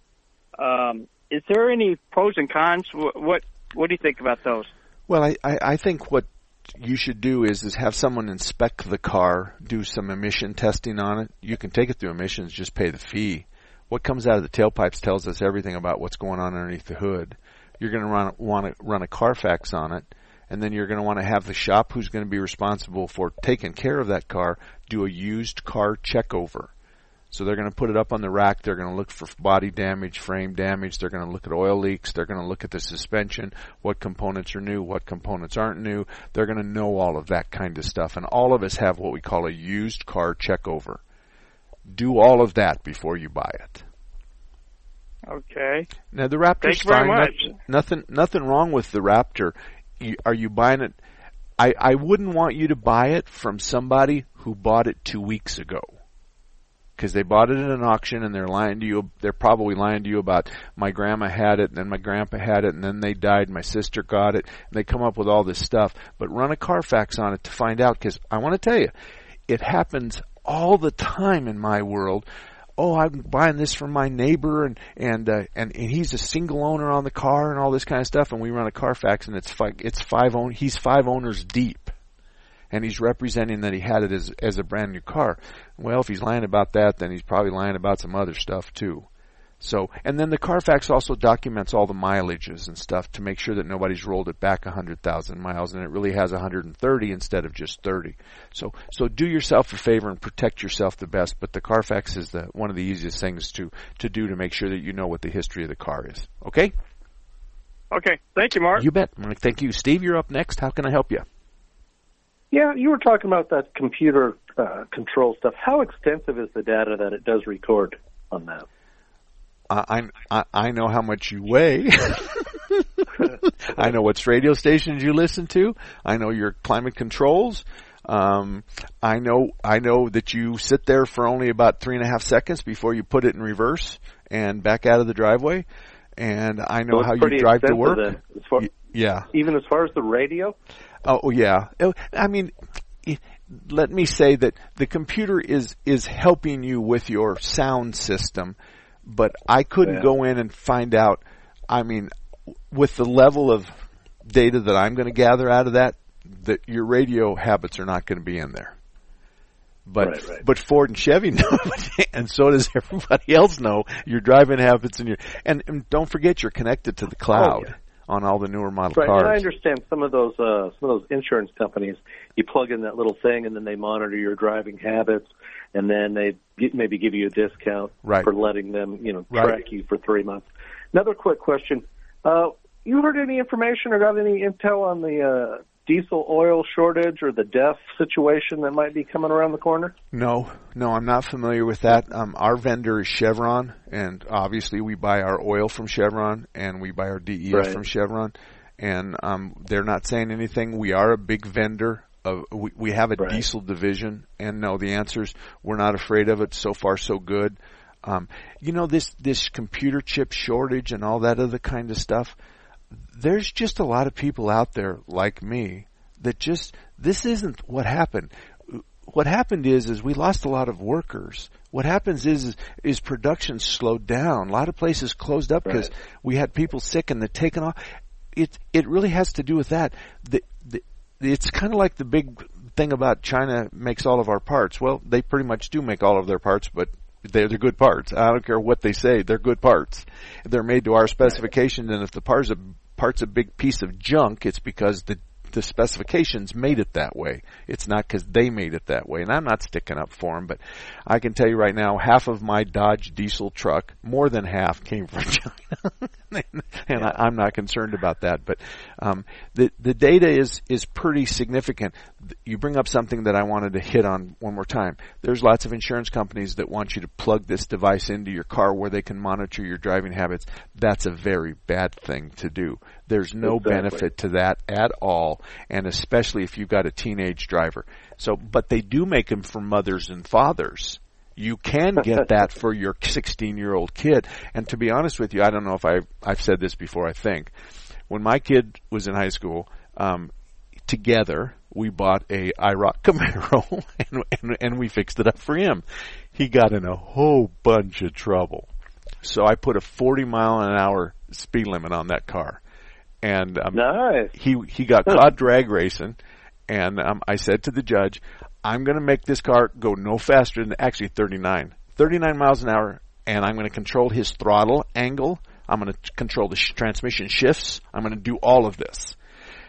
Um, is there any pros and cons? What, what What do you think about those? Well, I, I, I think what you should do is, is have someone inspect the car, do some emission testing on it. You can take it through emissions, just pay the fee. What comes out of the tailpipes tells us everything about what's going on underneath the hood. You're going to run, want to run a Carfax on it, and then you're going to want to have the shop who's going to be responsible for taking care of that car do a used car check over. So they're going to put it up on the rack. They're going to look for body damage, frame damage. They're going to look at oil leaks. They're going to look at the suspension, what components are new, what components aren't new. They're going to know all of that kind of stuff. And all of us have what we call a used car checkover. Do all of that before you buy it. Okay. Now the Raptor's Thanks very fine. much. Nothing, nothing wrong with the Raptor. You, are you buying it? I, I wouldn't want you to buy it from somebody who bought it two weeks ago. Because they bought it at an auction and they're lying to you. They're probably lying to you about my grandma had it and then my grandpa had it and then they died. My sister got it. And they come up with all this stuff. But run a Carfax on it to find out. Because I want to tell you, it happens all the time in my world. Oh, I'm buying this from my neighbor and and uh, and, and he's a single owner on the car and all this kind of stuff. And we run a Carfax and it's five, it's five own. He's five owners deep. And he's representing that he had it as as a brand new car. Well, if he's lying about that, then he's probably lying about some other stuff too. So, and then the Carfax also documents all the mileages and stuff to make sure that nobody's rolled it back one hundred thousand miles and it really has one hundred thirty instead of just thirty. So, so do yourself a favor and protect yourself the best. But the Carfax is the one of the easiest things to to do to make sure that you know what the history of the car is. Okay? Okay. Thank you, Mark. You bet. Thank you, Steve. You're up next. How can I help you? Yeah, you were talking about that computer uh, control stuff. How extensive is the data that it does record on that? Uh, I, I know how much you weigh. I know what radio stations you listen to. I know your climate controls. Um, I know I know that you sit there for only about three and a half seconds before you put it in reverse and back out of the driveway. And I know so how you drive to work. Then, as far, yeah. Even as far as the radio? Oh, yeah. I mean, let me say that the computer is, is helping you with your sound system, but I couldn't yeah. go in and find out, I mean, with the level of data that I'm going to gather out of that, that your radio habits are not going to be in there. But right, right. but Ford and Chevy know, and so does everybody else know your driving habits and your and, and don't forget you're connected to the cloud. Oh, yeah. On all the newer model right, cars. And I understand some of those uh, some of those insurance companies. You plug in that little thing, and then they monitor your driving habits, and then they get, maybe give you a discount right. for letting them, you know, right. track you for three months. Another quick question: uh, you heard any information or got any intel on the uh, diesel oil shortage or the D E F situation that might be coming around the corner? No, no, I'm not familiar with that. Um, our vendor is Chevron, and obviously we buy our oil from Chevron, and we buy our D E F right. from Chevron, and um, they're not saying anything. We are a big vendor. Of, we, we have a right. diesel division, and no, the answer's we're not afraid of it. So far, so good. Um, you know, this, this computer chip shortage and all that other kind of stuff, there's just a lot of people out there like me that just, this isn't what happened. What happened is, is we lost a lot of workers. What happens is, is, is production slowed down. A lot of places closed up because right. we had people sick and they're taken off. It, it really has to do with that. The, the, it's kind of like the big thing about China makes all of our parts. Well, they pretty much do make all of their parts, but they're, they're good parts. I don't care what they say. They're good parts. They're made to our specification, and if the part's a, part's a big piece of junk, it's because the the specifications made it that way. It's not because they made it that way. And I'm not sticking up for them, but I can tell you right now, half of my Dodge diesel truck, more than half, came from China. and yeah. I, I'm not concerned about that. But um, the the data is is pretty significant. You bring up something that I wanted to hit on one more time. There's lots of insurance companies that want you to plug this device into your car where they can monitor your driving habits. That's a very bad thing to do. There's no exactly. benefit to that at all, and especially if you've got a teenage driver. So, but they do make them for mothers and fathers. You can get that for your sixteen-year-old kid. And to be honest with you, I don't know if I've, I've said this before, I think. When my kid was in high school, um, together, we bought a I ROC Camaro, and, and, and we fixed it up for him. He got in a whole bunch of trouble. So I put a forty mile an hour speed limit on that car. And um, nice. he he got caught drag racing, and um, I said to the judge, I'm going to make this car go no faster than actually thirty-nine. thirty-nine miles an hour, and I'm going to control his throttle angle. I'm going to control the sh- transmission shifts. I'm going to do all of this.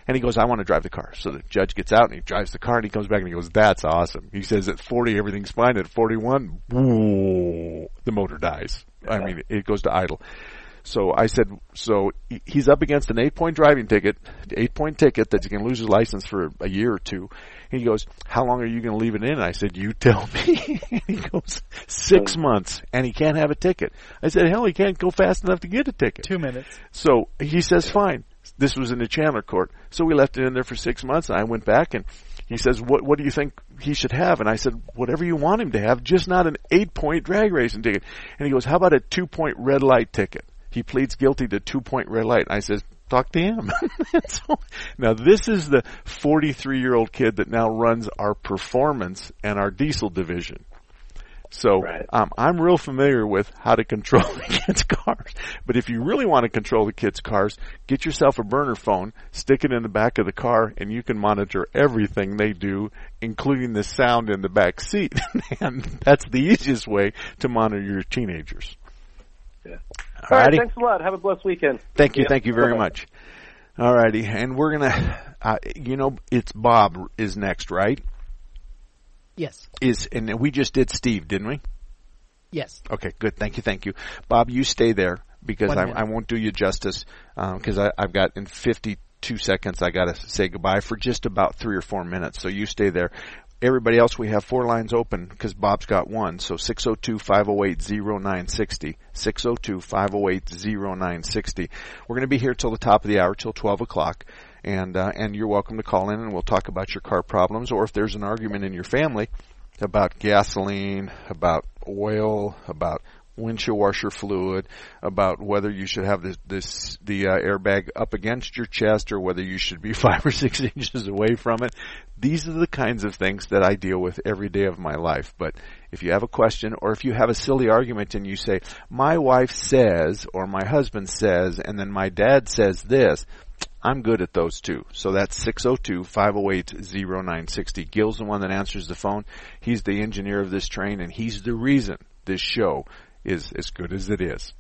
And he goes, I want to drive the car. So the judge gets out and he drives the car and he comes back and he goes, that's awesome. He says at forty, everything's fine. At forty-one, whoa, the motor dies. I mean, it goes to idle. So I said, so he's up against an eight-point driving ticket, eight-point ticket that he can lose his license for a year or two. And he goes, how long are you going to leave it in? I said, you tell me. And he goes, six months, and he can't have a ticket. I said, hell, he can't go fast enough to get a ticket. Two minutes. So he says, fine. This was in the Chandler court. So we left it in there for six months, and I went back, and he says, what, what do you think he should have? And I said, whatever you want him to have, just not an eight-point drag racing ticket. And he goes, how about a two-point red light ticket? He pleads guilty to two-point red light. I says, talk to him. So, now, this is the forty-three-year-old kid that now runs our performance and our diesel division. So right. um, I'm real familiar with how to control the kids' cars. But if you really want to control the kids' cars, get yourself a burner phone, stick it in the back of the car, and you can monitor everything they do, including the sound in the back seat. And that's the easiest way to monitor your teenagers. Yeah. All right, thanks a lot. Have a blessed weekend. Thank you, yep. thank you very Bye-bye. much. All righty, and we're gonna, uh, you know, it's Bob is next, right? Yes. Is and we just did Steve, didn't we? Yes. Okay, good. Thank you, thank you, Bob. You stay there because I, I won't do you justice because um, I've got in fifty-two seconds I got to say goodbye for just about three or four minutes. So you stay there. Everybody else, we have four lines open because Bob's got one. So six oh two, five oh eight, oh nine six oh, six oh two, five oh eight, oh nine six oh. We're going to be here till the top of the hour, till twelve o'clock. And, uh, and you're welcome to call in and we'll talk about your car problems, or if there's an argument in your family about gasoline, about oil, about windshield washer fluid, about whether you should have this, this the uh, airbag up against your chest or whether you should be five or six inches away from it. These are the kinds of things that I deal with every day of my life. But if you have a question or if you have a silly argument and you say, my wife says or my husband says and then my dad says this, I'm good at those two. So that's six oh two, five oh eight, oh nine six oh. Gil's the one that answers the phone. He's the engineer of this train, and he's the reason this show is as good as it is.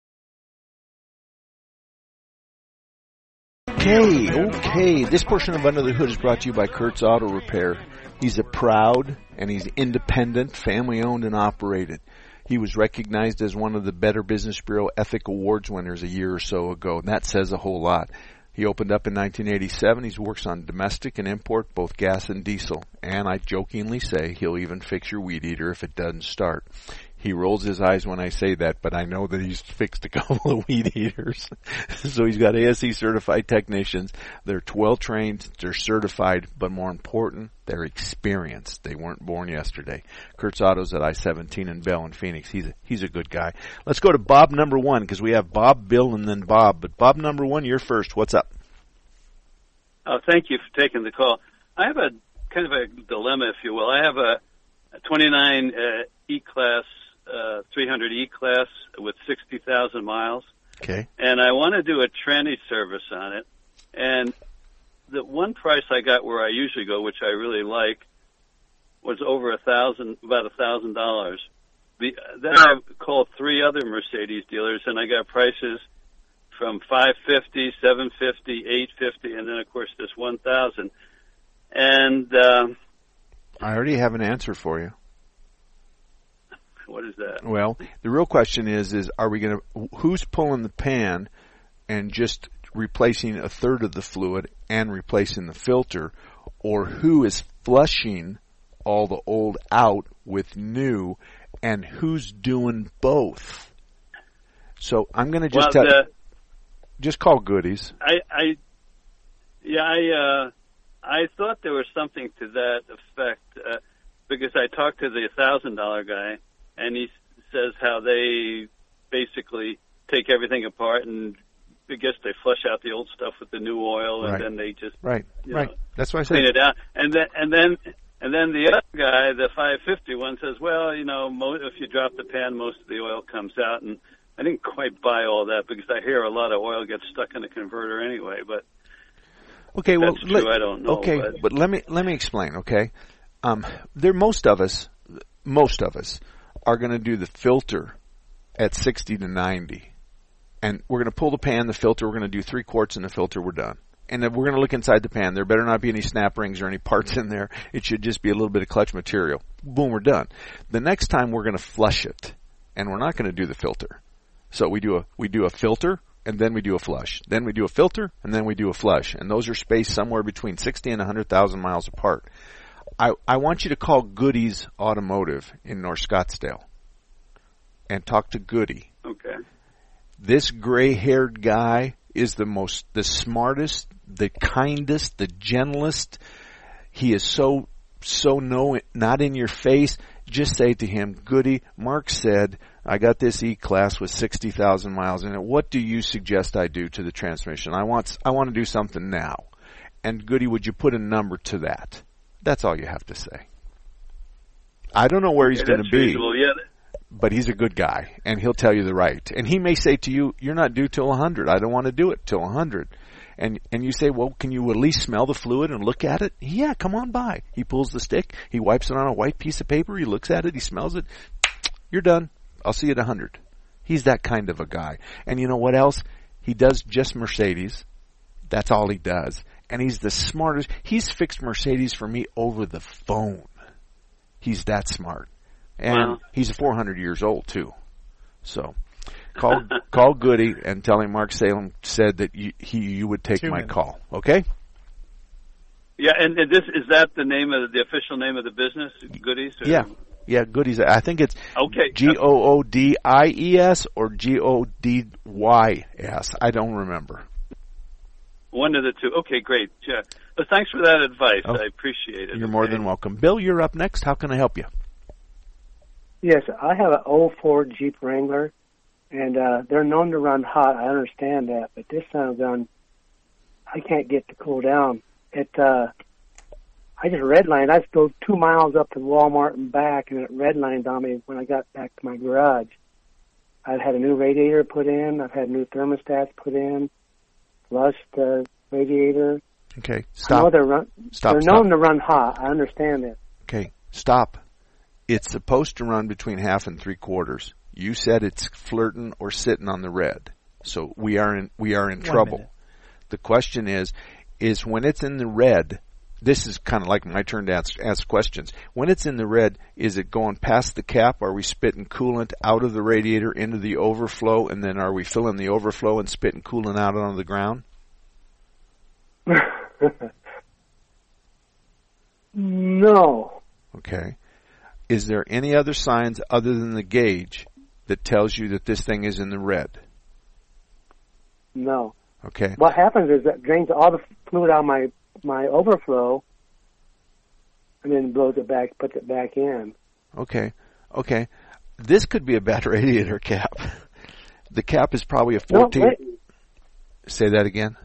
Okay, okay. This portion of Under the Hood is brought to you by Kurt's Auto Repair. He's a proud and he's independent, family-owned and operated. He was recognized as one of the Better Business Bureau Ethic Awards winners a year or so ago, and that says a whole lot. He opened up in nineteen eighty-seven. He works on domestic and import, both gas and diesel. And I jokingly say he'll even fix your weed eater if it doesn't start. He rolls his eyes when I say that, but I know that he's fixed a couple of weed eaters. So he's got A S E certified technicians. They're well trained, they're certified, but more important, they're experienced. They weren't born yesterday. Kurt's Auto's at I seventeen in Bell and Phoenix. He's a, he's a good guy. Let's go to Bob number one, because we have Bob, Bill, and then Bob. But Bob number one, you're first. What's up? Oh, thank you for taking the call. I have a kind of a dilemma, if you will. I have a, a twenty-nine uh, E-Class Uh, three hundred E-Class with sixty thousand miles. Okay. And I want to do a tranny service on it. And the one price I got where I usually go, which I really like, was over a thousand, about a thousand dollars. The Then I called three other Mercedes dealers, and I got prices from five fifty, seven fifty, eight fifty, and then of course this one thousand. And uh, I already have an answer for you. What is that? Well, the real question is, is are we going to, who's pulling the pan and just replacing a third of the fluid and replacing the filter, or who is flushing all the old out with new, and who's doing both? So I'm going to just well, tell, the, just call Goodies. I, I, yeah, I, uh, I thought there was something to that effect, uh, because I talked to the thousand dollar guy, and he says how they basically take everything apart, and I guess they flush out the old stuff with the new oil, and right. then they just right, you right. know, That's what I said. clean it out. And then and then and then the other guy, the five fifty one, says, well, you know, mo- if you drop the pan, most of the oil comes out. And I didn't quite buy all that because I hear a lot of oil gets stuck in the converter anyway. But okay, well, that's true. let, I don't know. Okay, but, but let me let me explain. Okay, um, there most of us, most of us. are going to do the filter at sixty to ninety. And we're going to pull the pan, the filter, we're going to do three quarts in the filter, we're done. and we're going to look inside the pan. There better not be any snap rings or any parts in there. It should just be a little bit of clutch material. Boom, we're done. The next time we're going to flush it, and we're not going to do the filter. So we do a we do a filter, and then we do a flush. Then we do a filter, and then we do a flush. And those are spaced somewhere between sixty and one hundred thousand miles apart. I, I want you to call Goody's Automotive in North Scottsdale and talk to Goody. Okay. This gray-haired guy is the most, the smartest, the kindest, the gentlest. He is so, so no, not in your face. Just say to him, Goody, Mark said, I got this E-Class with sixty thousand miles in it. What do you suggest I do to the transmission? I want, I want to do something now. And Goody, would you put a number to that? That's all you have to say. I don't know where he's okay, going to be, reasonable. Yeah. but he's a good guy, and he'll tell you the right. And he may say to you, you're not due till one hundred. I don't want to do it till one hundred. And and you say, well, can you at least smell the fluid and look at it? Yeah, come on by. He pulls the stick. He wipes it on a white piece of paper. He looks at it. He smells it. You're done. I'll see you at one hundred. He's that kind of a guy. And you know what else? He does just Mercedes. That's all he does. And he's the smartest. He's fixed Mercedes for me over the phone. He's that smart. And wow. He's four hundred years old, too. So call call Goody and tell him Mark Salem said that you, he you would take Two my minutes. call. Okay? Yeah, and, and this is that the name of the, the official name of the business, Goody's? Or? Yeah. Yeah, Goody's. I think it's okay. G O O D I E S or G O D Y S. I don't remember. One of the two. Okay, great. Yeah. Well, thanks for that advice. Oh, I appreciate it. You're more okay. than welcome. Bill, you're up next. How can I help you? Yes, I have an oh four Jeep Wrangler, and uh, they're known to run hot. I understand that, but this son of a gun, I can't get to cool down. It, uh, I just redlined. I drove two miles up to Walmart and back, and it redlined on me when I got back to my garage. I've had a new radiator put in. I've had new thermostats put in. Flushed the radiator. Okay, I stop. know they're run, Stop, They're stop. known to run hot. I understand that. Okay, stop. It's supposed to run between half and three quarters. You said it's flirting or sitting on the red. So we are in we are in One trouble. minute. The question is, is when it's in the red, this is kind of like my turn to ask, ask questions. When it's in the red, is it going past the cap? Are we spitting coolant out of the radiator into the overflow, and then are we filling the overflow and spitting coolant out onto the ground? No. Okay. Is there any other signs other than the gauge that tells you that this thing is in the red? No. Okay. What happens is that drains all the fluid out of my, my overflow and then blows it back, puts it back in. Okay. Okay. This could be a bad radiator cap. The cap is probably a fourteen. No, wait. Say that again.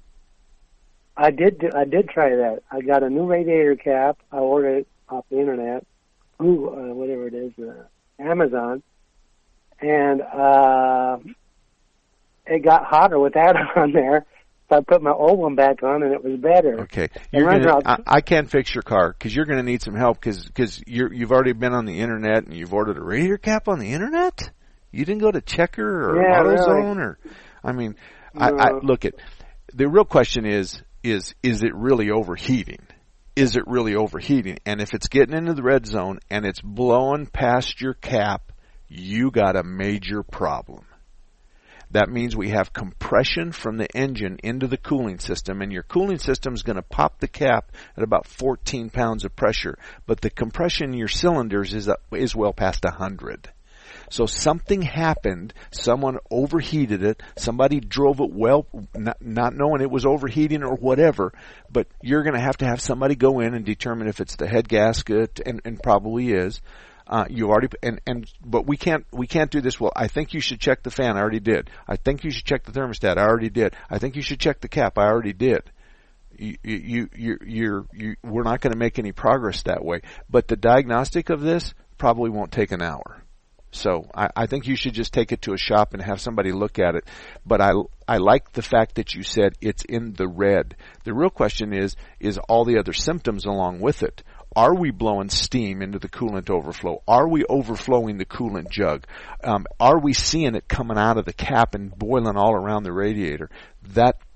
I did do, I did try that. I got a new radiator cap. I ordered it off the internet. Ooh, uh, whatever it is, uh, Amazon. And uh, it got hotter with that on there. So I put my old one back on, and it was better. Okay, It you're runs gonna, around- I, I can't fix your car because you're going to need some help because because you're you've already been on the internet and you've ordered a radiator cap on the internet. You didn't go to Checker or Yeah, AutoZone really. or, I mean, I, No. I look at the real question is is is it really overheating? Is it really overheating? And if it's getting into the red zone and it's blowing past your cap, you got a major problem. That means we have compression from the engine into the cooling system, and your cooling system is going to pop the cap at about fourteen pounds of pressure, but the compression in your cylinders is uh, is well past one hundred. So something happened, someone overheated it, somebody drove it well, not, not knowing it was overheating or whatever, but you're going to have to have somebody go in and determine if it's the head gasket, and, and probably is. Uh, you already, and, and, but we can't, we can't do this. Well, I think you should check the fan. I already did. I think you should check the thermostat. I already did. I think you should check the cap. I already did. You, you, you, you're, you, we're not going to make any progress that way. But the diagnostic of this probably won't take an hour. So I, I think you should just take it to a shop and have somebody look at it. But I, I like the fact that you said it's in the red. The real question is, is all the other symptoms along with it. Are we blowing steam into the coolant overflow? Are we overflowing the coolant jug? Um, are we seeing it coming out of the cap and boiling all around the radiator? That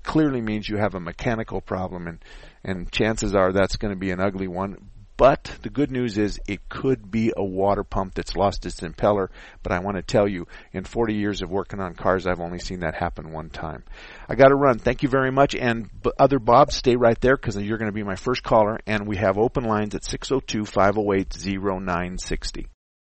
clearly means you have a mechanical problem, and, and chances are that's going to be an ugly one. But the good news is it could be a water pump that's lost its impeller. But I want to tell you, in forty years of working on cars, I've only seen that happen one time. I got to run. Thank you very much. And b- other Bob, stay right there because you're going to be my first caller. And we have open lines at six oh two, five oh eight, oh nine six oh.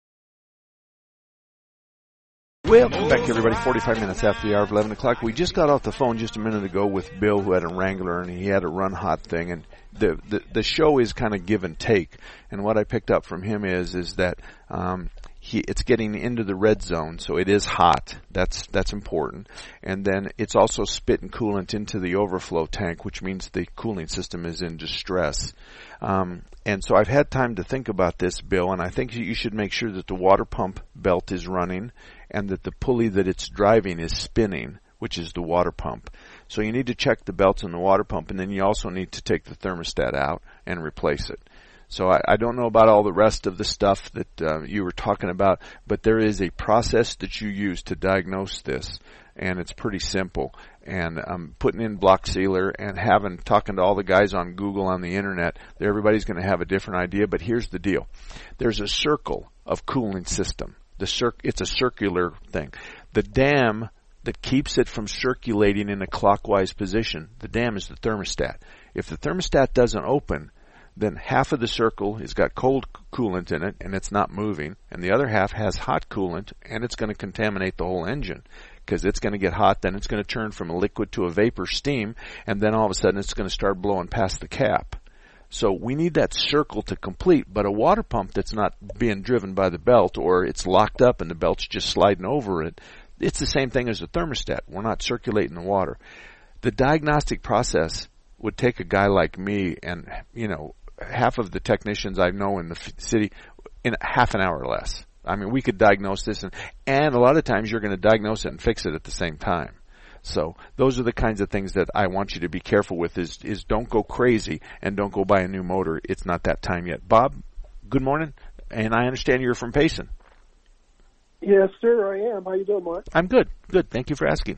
Welcome back, everybody. forty-five minutes after the hour of eleven o'clock. We just got off the phone just a minute ago with Bill, who had a Wrangler, and he had a run hot thing. And the the, the show is kind of give and take. And what I picked up from him is is that um, he it's getting into the red zone, so it is hot. That's that's important. And then it's also spitting coolant into the overflow tank, which means the cooling system is in distress. Um, and so I've had time to think about this, Bill, and I think you should make sure that the water pump belt is running and that the pulley that it's driving is spinning, which is the water pump. So you need to check the belts in the water pump, and then you also need to take the thermostat out and replace it. So I, I don't know about all the rest of the stuff that uh, you were talking about, but there is a process that you use to diagnose this, and it's pretty simple. And um, putting in block sealer and having talking to all the guys on Google on the internet, everybody's going to have a different idea. But here's the deal: there's a circle of cooling system. The cir- it's a circular thing. The dam that keeps it from circulating in a clockwise position, the dam is the thermostat. If the thermostat doesn't open, then half of the circle has got cold coolant in it and it's not moving, and the other half has hot coolant and it's going to contaminate the whole engine because it's going to get hot, then it's going to turn from a liquid to a vapor steam, and then all of a sudden it's going to start blowing past the cap. So we need that circle to complete, but a water pump that's not being driven by the belt or it's locked up and the belt's just sliding over it, it's the same thing as a thermostat. We're not circulating the water. The diagnostic process would take a guy like me and, you know, half of the technicians I know in the f- city in half an hour or less. I mean, we could diagnose this, and, and a lot of times you're going to diagnose it and fix it at the same time. So those are the kinds of things that I want you to be careful with is, is don't go crazy and don't go buy a new motor. It's not that time yet. Bob, good morning, and I understand you're from Payson. Yes, sir, I am. How you doing, Mark? I'm good. Good. Thank you for asking.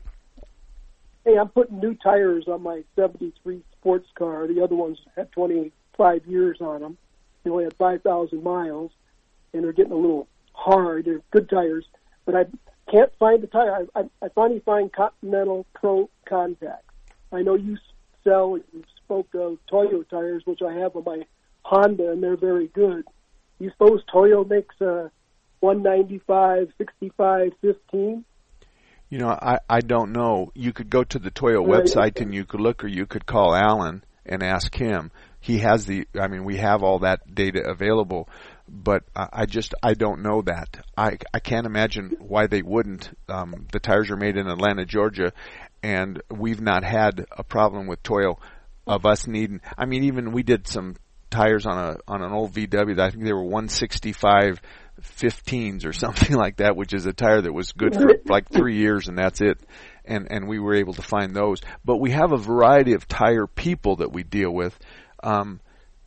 Hey, I'm putting new tires on my seventy-three sports car. The other ones had twenty-five years on them. They only had five thousand miles, and they're getting a little hard. They're good tires, but I can't find the tire. I, I, I finally find Continental Pro Contact. I know you sell, you spoke of Toyo tires, which I have on my Honda, and they're very good. You suppose Toyo makes a one ninety-five, sixty-five, fifteen? You know, I, I don't know. You could go to the Toyo website and you could look, or you could call Alan and ask him. He has the, I mean, we have all that data available, but I, I just, I don't know that. I, I can't imagine why they wouldn't. Um, the tires are made in Atlanta, Georgia, and we've not had a problem with Toyo of us needing, I mean, even we did some tires on a, on an old V W that I think they were one sixty-five fifteens or something like that, which is a tire that was good for like three years and that's it. And, and we were able to find those. But we have a variety of tire people that we deal with. Um,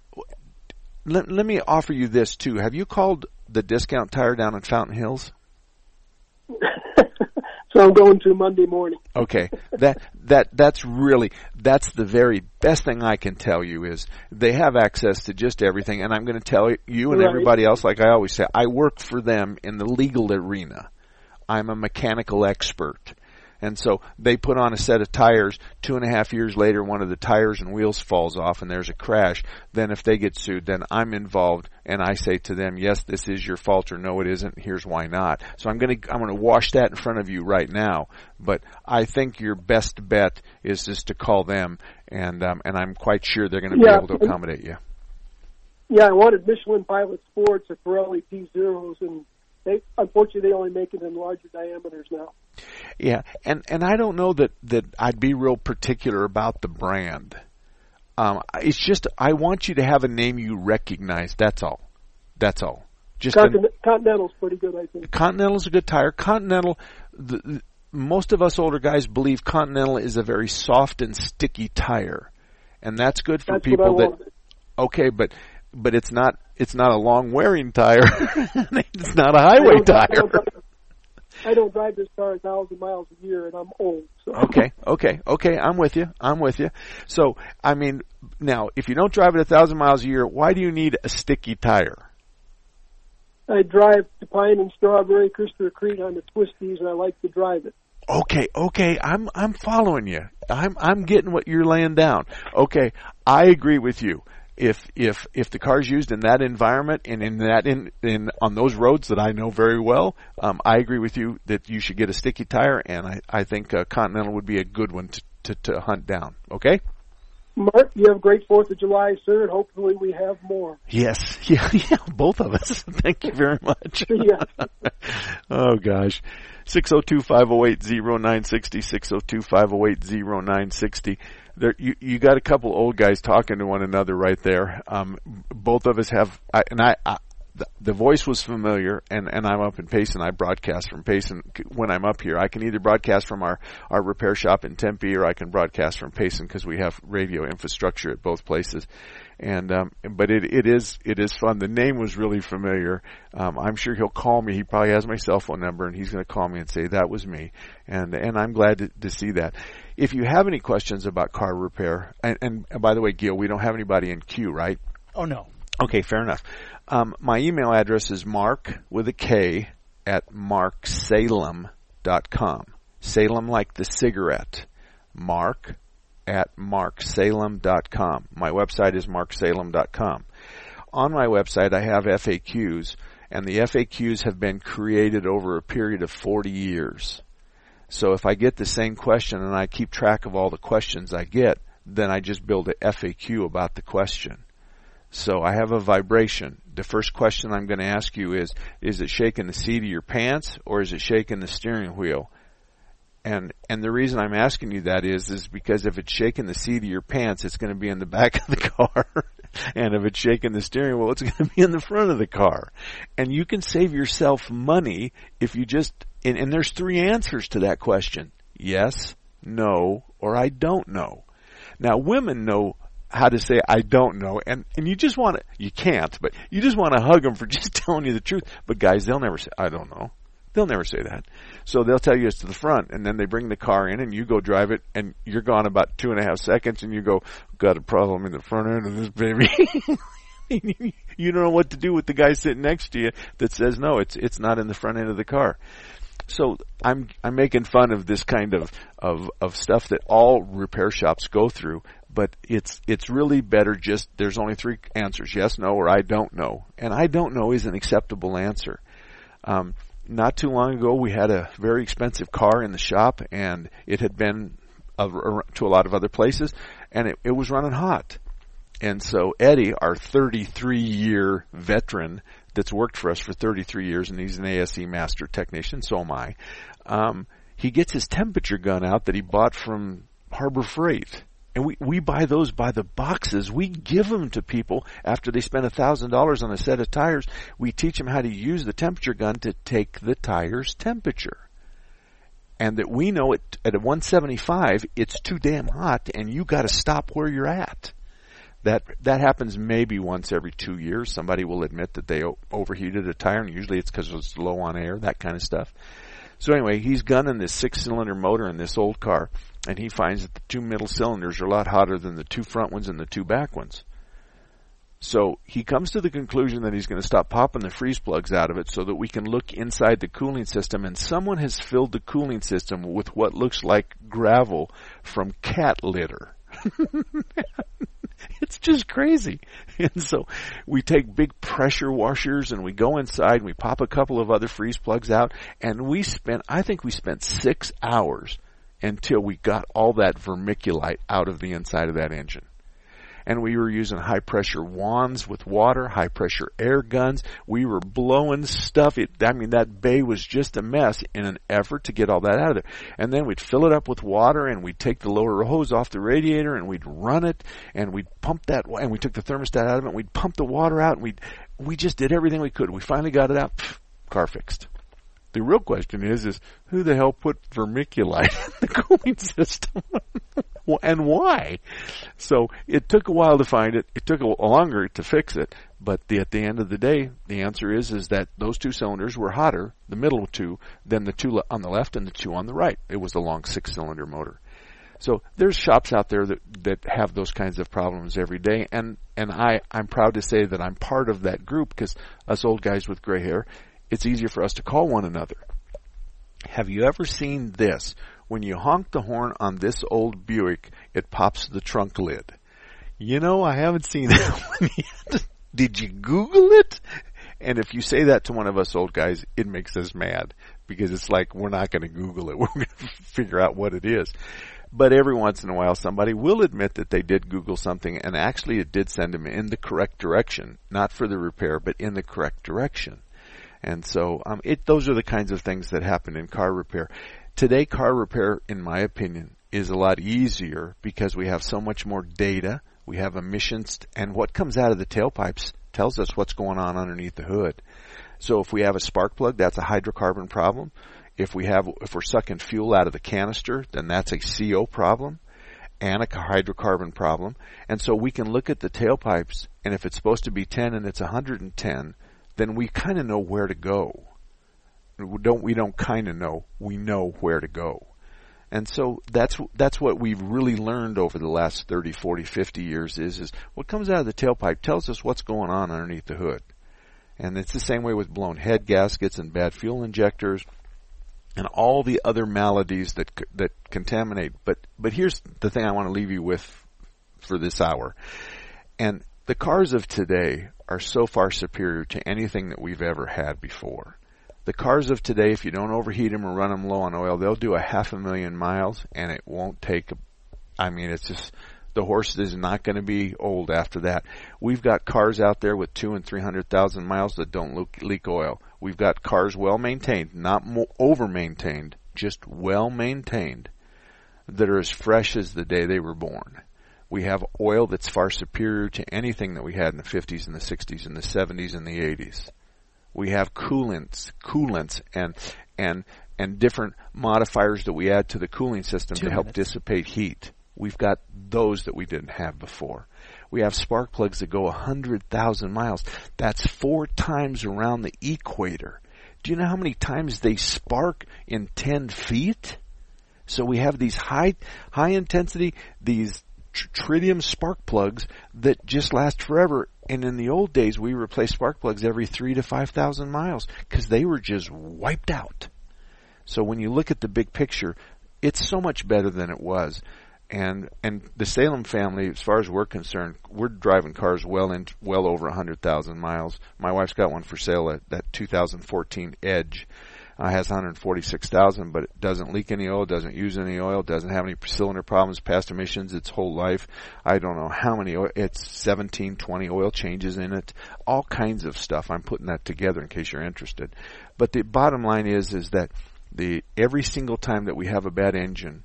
let, let me offer you this too. Have you called the Discount Tire down in Fountain Hills? So I'm going to Monday morning. Okay. That, that, that's really, that's the very best thing I can tell you is they have access to just everything. And I'm going to tell you and right. everybody else, like I always say, I work for them in the legal arena. I'm a mechanical expert. And so they put on a set of tires. Two and a half years later, one of the tires and wheels falls off and there's a crash. Then if they get sued, then I'm involved and I say to them, yes, this is your fault, or no, it isn't. Here's why not. So I'm going to, I'm going to wash that in front of you right now. But I think your best bet is just to call them, and, um, and I'm quite sure they're going to yeah, be able to accommodate you. Yeah, I wanted Michelin Pilot Sports or Pirelli P zeros, and they, unfortunately, they only make it in larger diameters now. Yeah, and, and I don't know that, that I'd be real particular about the brand. Um, it's just I want you to have a name you recognize. That's all. That's all. Just Continent, a, Continental's pretty good, I think. Continental's a good tire. Continental, the, the, most of us older guys believe Continental is a very soft and sticky tire, and that's good for that's people that. Wanted. Okay, but but it's not it's not a long wearing tire. It's not a highway tire. I don't drive this car a thousand miles a year, and I'm old. So. Okay, okay, okay. I'm with you. I'm with you. So, I mean, now, if you don't drive it a thousand miles a year, why do you need a sticky tire? I drive to Pine and Strawberry, Christopher Creek on the twisties, and I like to drive it. Okay, okay, I'm I'm following you. I'm I'm getting what you're laying down. Okay, I agree with you. If if if the car's used in that environment and in that in in on those roads that I know very well, um, I agree with you that you should get a sticky tire, and I I think uh, Continental would be a good one to, to to hunt down. Okay. Mark, you have a great Fourth of July, sir, and hopefully we have more. Yes, yeah, yeah, both of us. Thank you very much. Yeah. Oh gosh. six oh two, five oh eight, oh nine six oh, six oh two, five oh eight, oh nine six oh. There, you, you got a couple old guys talking to one another right there. Um, both of us have, I, and I, I the, the voice was familiar, and, and I'm up in Payson. I broadcast from Payson when I'm up here. I can either broadcast from our, our repair shop in Tempe, or I can broadcast from Payson because we have radio infrastructure at both places. And um, but it it is it is fun. The name was really familiar. Um, I'm sure he'll call me. He probably has my cell phone number, and he's going to call me and say that was me. And and I'm glad to, to see that. If you have any questions about car repair, and, and, and by the way, Gil, we don't have anybody in queue, right? Oh no. Okay, fair enough. Um, my email address is mark with a K at mark salem dot com. Salem like the cigarette. Mark at mark salem dot com. My website is mark salem dot com. On my website, I have F A Qs, and the F A Qs have been created over a period of forty years. So if I get the same question and I keep track of all the questions I get, then I just build a F A Q about the question. So I have a vibration. The first question I'm going to ask you is, is it shaking the seat of your pants, or is it shaking the steering wheel? And and the reason I'm asking you that is is because if it's shaking the seat of your pants, it's going to be in the back of the car. And if it's shaking the steering wheel, it's going to be in the front of the car. And you can save yourself money if you just, and, and there's three answers to that question. Yes, no, or I don't know. Now, women know how to say I don't know, and, and you just want to, you can't, but you just want to hug them for just telling you the truth. But guys, they'll never say, I don't know. They'll never say that. So they'll tell you it's to the front, and then they bring the car in, and you go drive it, and you're gone about two and a half seconds, and you go, got a problem in the front end of this baby. You don't know what to do with the guy sitting next to you that says, no, it's it's not in the front end of the car. So I'm I'm making fun of this kind of, of, of stuff that all repair shops go through, but it's it's really better just, there's only three answers, yes, no, or I don't know. And I don't know is an acceptable answer. Um, Not too long ago, we had a very expensive car in the shop, and it had been to a lot of other places, and it, it was running hot. And so Eddie, our thirty-three-year veteran that's worked for us for thirty-three years, and he's an A S E master technician, so am I, um, he gets his temperature gun out that he bought from Harbor Freight. And we, we buy those by the boxes. We give them to people after they spend one thousand dollars on a set of tires. We teach them how to use the temperature gun to take the tire's temperature. And that we know it, at a one seventy-five, it's too damn hot, and you got to stop where you're at. That that happens maybe once every two years. Somebody will admit that they overheated a tire, and usually it's because it's low on air, that kind of stuff. So anyway, he's gunning this six-cylinder motor in this old car, and he finds that the two middle cylinders are a lot hotter than the two front ones and the two back ones. So he comes to the conclusion that he's going to stop popping the freeze plugs out of it so that we can look inside the cooling system, and someone has filled the cooling system with what looks like gravel from cat litter. It's just crazy. And so we take big pressure washers and we go inside and we pop a couple of other freeze plugs out, and we spent, I think we spent six hours until we got all that vermiculite out of the inside of that engine. And we were using high pressure wands with water, high pressure air guns. We were blowing stuff. It, I mean, that bay was just a mess in an effort to get all that out of there. And then we'd fill it up with water, and we'd take the lower hose off the radiator, and we'd run it, and we'd pump that, and we took the thermostat out of it, and we'd pump the water out, and we we just did everything we could. We finally got it out. Pff, car fixed. The real question is, is who the hell put vermiculite in the cooling system? and why? So it took a while to find it. It took a longer to fix it. But the, at the end of the day, the answer is is that those two cylinders were hotter, the middle two, than the two on the left and the two on the right. It was a long six-cylinder motor. So there's shops out there that, that have those kinds of problems every day, and, and I, I'm proud to say that I'm part of that group, because us old guys with gray hair, it's easier for us to call one another. Have you ever seen this? When you honk the horn on this old Buick, it pops the trunk lid. You know, I haven't seen that one yet. Did you Google it? And if you say that to one of us old guys, it makes us mad, because it's like, we're not going to Google it. We're going to figure out what it is. But every once in a while, somebody will admit that they did Google something, and actually it did send them in the correct direction, not for the repair, but in the correct direction. And so um, it, those are the kinds of things that happen in car repair. Today, car repair, in my opinion, is a lot easier because we have so much more data. We have emissions, and what comes out of the tailpipes tells us what's going on underneath the hood. So if we have a spark plug, that's a hydrocarbon problem. If we have, if we're sucking fuel out of the canister, then that's a C O problem and a hydrocarbon problem. And so we can look at the tailpipes, and if it's supposed to be ten and it's one hundred ten, then we kind of know where to go. We don't, we don't kind of know, we know where to go. And so that's, that's what we've really learned over the last thirty, forty, fifty years is, is what comes out of the tailpipe tells us what's going on underneath the hood. And it's the same way with blown head gaskets and bad fuel injectors and all the other maladies that that contaminate. But but here's the thing I want to leave you with for this hour. And the cars of today are so far superior to anything that we've ever had before. The cars of today, if you don't overheat them or run them low on oil, they'll do a half a million miles, and it won't take, a, I mean, it's just, the horse is not going to be old after that. We've got cars out there with two and three hundred thousand miles that don't leak oil. We've got cars well maintained, not over maintained, just well maintained, that are as fresh as the day they were born. We have oil that's far superior to anything that we had in the fifties and the sixties and the seventies and the eighties. We have coolants, coolants, and and and different modifiers that we add to the cooling system Two to help minutes. dissipate heat. We've got those that we didn't have before. We have spark plugs that go one hundred thousand miles. That's four times around the equator. Do you know how many times they spark in ten feet? So we have these high high intensity, these tr- tritium spark plugs that just last forever. And in the old days, we replaced spark plugs every three to five thousand miles because they were just wiped out. So when you look at the big picture, it's so much better than it was. And and the Salem family, as far as we're concerned, we're driving cars well in well over one hundred thousand miles. My wife's got one for sale, at that two thousand fourteen Edge. Uh, has one hundred forty-six thousand, but it doesn't leak any oil, doesn't use any oil, doesn't have any cylinder problems, past emissions its whole life. I don't know how many oil, it's seventeen, twenty oil changes in it, all kinds of stuff. I'm putting that together in case you're interested. But the bottom line is, is that the every single time that we have a bad engine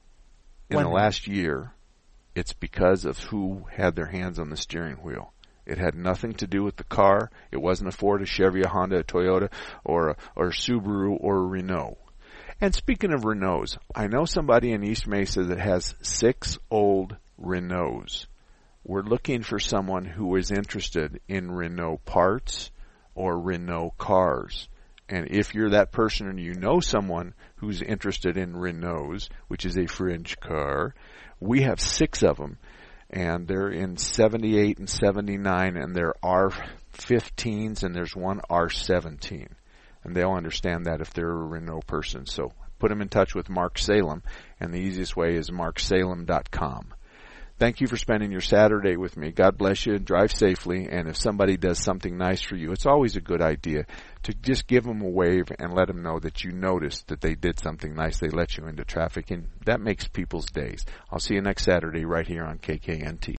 in One the minute. last year, it's because of who had their hands on the steering wheel. It had nothing to do with the car. It wasn't a Ford, a Chevy, a Honda, a Toyota, or a, or a Subaru, or a Renault. And speaking of Renaults, I know somebody in East Mesa that has six old Renaults. We're looking for someone who is interested in Renault parts or Renault cars. And if you're that person and you know someone who's interested in Renaults, which is a French car, we have six of them. And they're in seventy-eight and seventy-nine, and there are fifteens, and there's one R seventeen. And they'll understand that if they're a Renault person. So put them in touch with Mark Salem, and the easiest way is mark salem dot com. Thank you for spending your Saturday with me. God bless you. Drive safely. And if somebody does something nice for you, it's always a good idea to just give them a wave and let them know that you noticed that they did something nice. They let you into traffic, and that makes people's days. I'll see you next Saturday right here on K K N T.